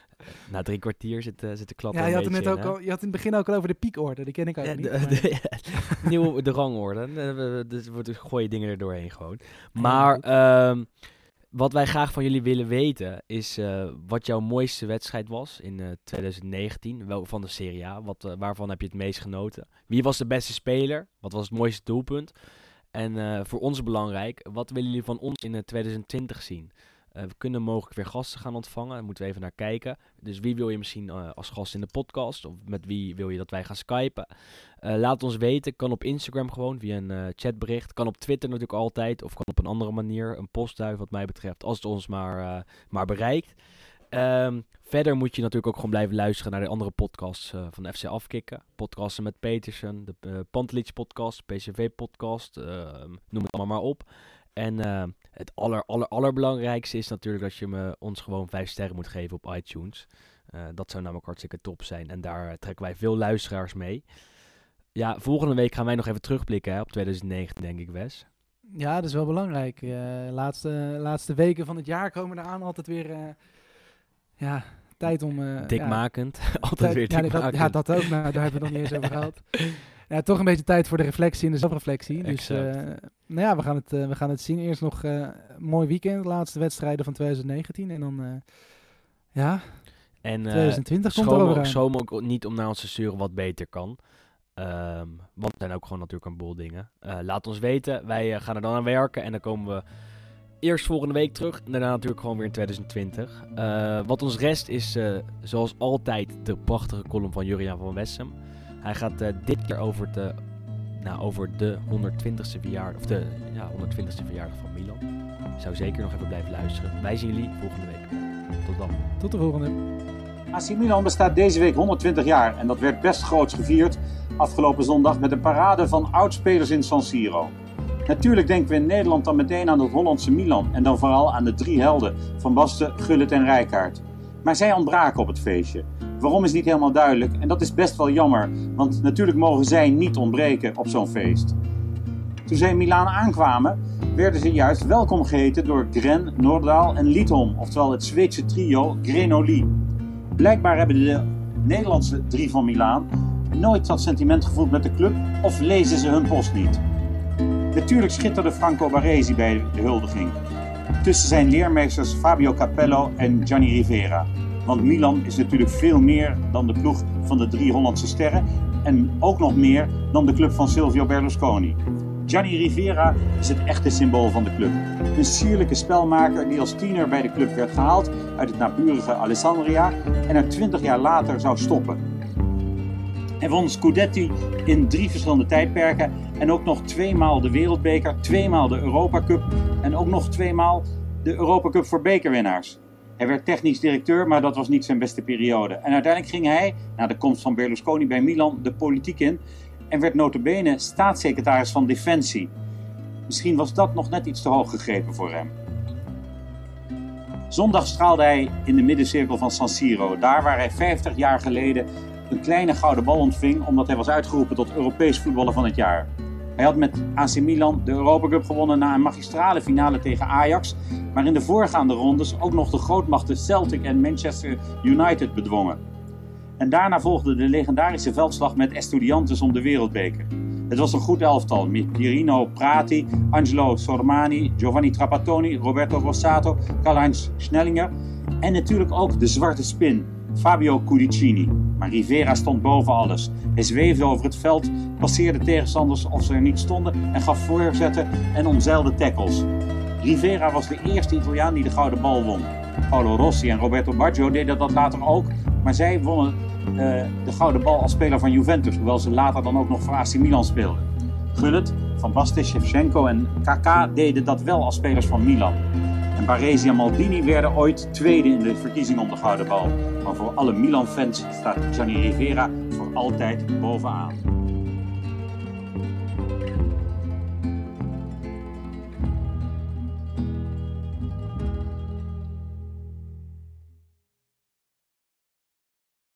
[SPEAKER 3] Na drie kwartier zit, uh, zit de klap
[SPEAKER 4] ja,
[SPEAKER 3] een
[SPEAKER 4] je had
[SPEAKER 3] beetje
[SPEAKER 4] het net
[SPEAKER 3] in,
[SPEAKER 4] ook al, je had in het begin ook al over de piekorde, die ken ik ook
[SPEAKER 3] ja,
[SPEAKER 4] niet.
[SPEAKER 3] De, de, ja, nieuwe, de rangorde, dus we gooien dingen er doorheen gewoon. Maar um, wat wij graag van jullie willen weten is uh, wat jouw mooiste wedstrijd was in uh, twintig negentien. Wel van de Serie A. Wat, uh, waarvan heb je het meest genoten? Wie was de beste speler? Wat was het mooiste doelpunt? En uh, voor ons belangrijk, wat willen jullie van ons in uh, twintig twintig zien? Uh, we kunnen mogelijk weer gasten gaan ontvangen. Daar moeten we even naar kijken. Dus wie wil je misschien uh, als gast in de podcast? Of met wie wil je dat wij gaan skypen? Uh, laat ons weten. Kan op Instagram gewoon via een uh, chatbericht. Kan op Twitter natuurlijk altijd. Of kan op een andere manier. Een postduif wat mij betreft. Als het ons maar, uh, maar bereikt. Um, verder moet je natuurlijk ook gewoon blijven luisteren naar de andere podcasts uh, van F C Afkikken. Podcasten met Petersen, de uh, Pantelic podcast, P C V podcast, uh, noem het allemaal maar op. En uh, het aller, aller, allerbelangrijkste is natuurlijk dat je me, ons gewoon vijf sterren moet geven op iTunes. Uh, dat zou namelijk hartstikke top zijn en daar uh, trekken wij veel luisteraars mee. Ja, volgende week gaan wij nog even terugblikken hè, op twintig negentien denk ik, Wes.
[SPEAKER 4] Ja, dat is wel belangrijk. Uh, laatste, laatste weken van het jaar komen eraan altijd weer... Uh, ja, tijd om... Uh,
[SPEAKER 3] dikmakend.
[SPEAKER 4] Ja,
[SPEAKER 3] altijd
[SPEAKER 4] tijd,
[SPEAKER 3] weer dikmakend.
[SPEAKER 4] Ja, dat, ja, dat ook. Nou, daar hebben we het nog niet eens over gehad. Ja, toch een beetje tijd voor de reflectie en de zelfreflectie. Dus uh, nou ja, we gaan het, uh, we gaan het zien. Eerst nog uh, een mooi weekend. De laatste wedstrijden van twintig negentien. En dan, uh, ja,
[SPEAKER 3] en, uh,
[SPEAKER 4] twintig twintig komt er over.
[SPEAKER 3] Schoon ook niet om naar ons te sturen wat beter kan. Um, want er zijn ook gewoon natuurlijk een boel dingen. Uh, laat ons weten. Wij uh, gaan er dan aan werken. En dan komen we eerst volgende week terug. En daarna natuurlijk gewoon weer in twintig twintig. Uh, wat ons rest is uh, zoals altijd de prachtige column van Juriaan van Wessem. Hij gaat uh, dit keer over de, nou, over de honderdtwintigste verjaardag, of de ja, honderdtwintigste verjaardag van Milan. Ik zou zeker nog even blijven luisteren. Wij zien jullie volgende week. Tot dan.
[SPEAKER 4] Tot de volgende.
[SPEAKER 5] A C Milan bestaat deze week honderdtwintig jaar en dat werd best groots gevierd afgelopen zondag met een parade van oudspelers in San Siro. Natuurlijk denken we in Nederland dan meteen aan het Hollandse Milan en dan vooral aan de drie helden Van Basten, Gullit en Rijkaard. Maar zij ontbraken op het feestje. Waarom is niet helemaal duidelijk en dat is best wel jammer, want natuurlijk mogen zij niet ontbreken op zo'n feest. Toen zij in Milaan aankwamen, werden ze juist welkom geheten door Gren, Nordaal en Lidholm, oftewel het Zweedse trio Grenoli. Blijkbaar hebben de Nederlandse drie van Milaan nooit dat sentiment gevoeld met de club of lezen ze hun post niet. Natuurlijk schitterde Franco Baresi bij de huldiging. Tussen zijn leermeesters Fabio Capello en Gianni Rivera. Want Milan is natuurlijk veel meer dan de ploeg van de drie Hollandse sterren en ook nog meer dan de club van Silvio Berlusconi. Gianni Rivera is het echte symbool van de club. Een sierlijke spelmaker die als tiener bij de club werd gehaald uit het naburige Alessandria en er twintig jaar later zou stoppen. Hij won Scudetti in drie verschillende tijdperken en ook nog tweemaal de Wereldbeker, tweemaal de Europa Cup en ook nog tweemaal de Europa Cup voor bekerwinnaars. Hij werd technisch directeur, maar dat was niet zijn beste periode. En uiteindelijk ging hij, na de komst van Berlusconi bij Milan, de politiek in en werd nota bene staatssecretaris van Defensie. Misschien was dat nog net iets te hoog gegrepen voor hem. Zondag straalde hij in de middencirkel van San Siro, daar waar hij vijftig jaar geleden een kleine gouden bal ontving omdat hij was uitgeroepen tot Europees voetballer van het jaar. Hij had met A C Milan de Europa Cup gewonnen na een magistrale finale tegen Ajax, maar in de voorgaande rondes ook nog de grootmachten Celtic en Manchester United bedwongen. En daarna volgde de legendarische veldslag met Estudiantes om de wereldbeker. Het was een goed elftal met Pierino Prati, Angelo Sormani, Giovanni Trapattoni, Roberto Rossato, Karl-Heinz Schnellinger en natuurlijk ook de zwarte spin, Fabio Cudicini. Maar Rivera stond boven alles. Hij zweefde over het veld, passeerde tegenstanders of ze er niet stonden en gaf voorzetten en omzeilde tackles. Rivera was de eerste Italiaan die de gouden bal won. Paolo Rossi en Roberto Baggio deden dat later ook, maar zij wonnen uh, de gouden bal als speler van Juventus, hoewel ze later dan ook nog voor A C Milan speelden. Gullit, Van Basten, Shevchenko en Kaká deden dat wel als spelers van Milan. En Baresi en Maldini werden ooit tweede in de verkiezing om de gouden bal. Maar voor alle Milan-fans staat Gianni Rivera voor altijd bovenaan.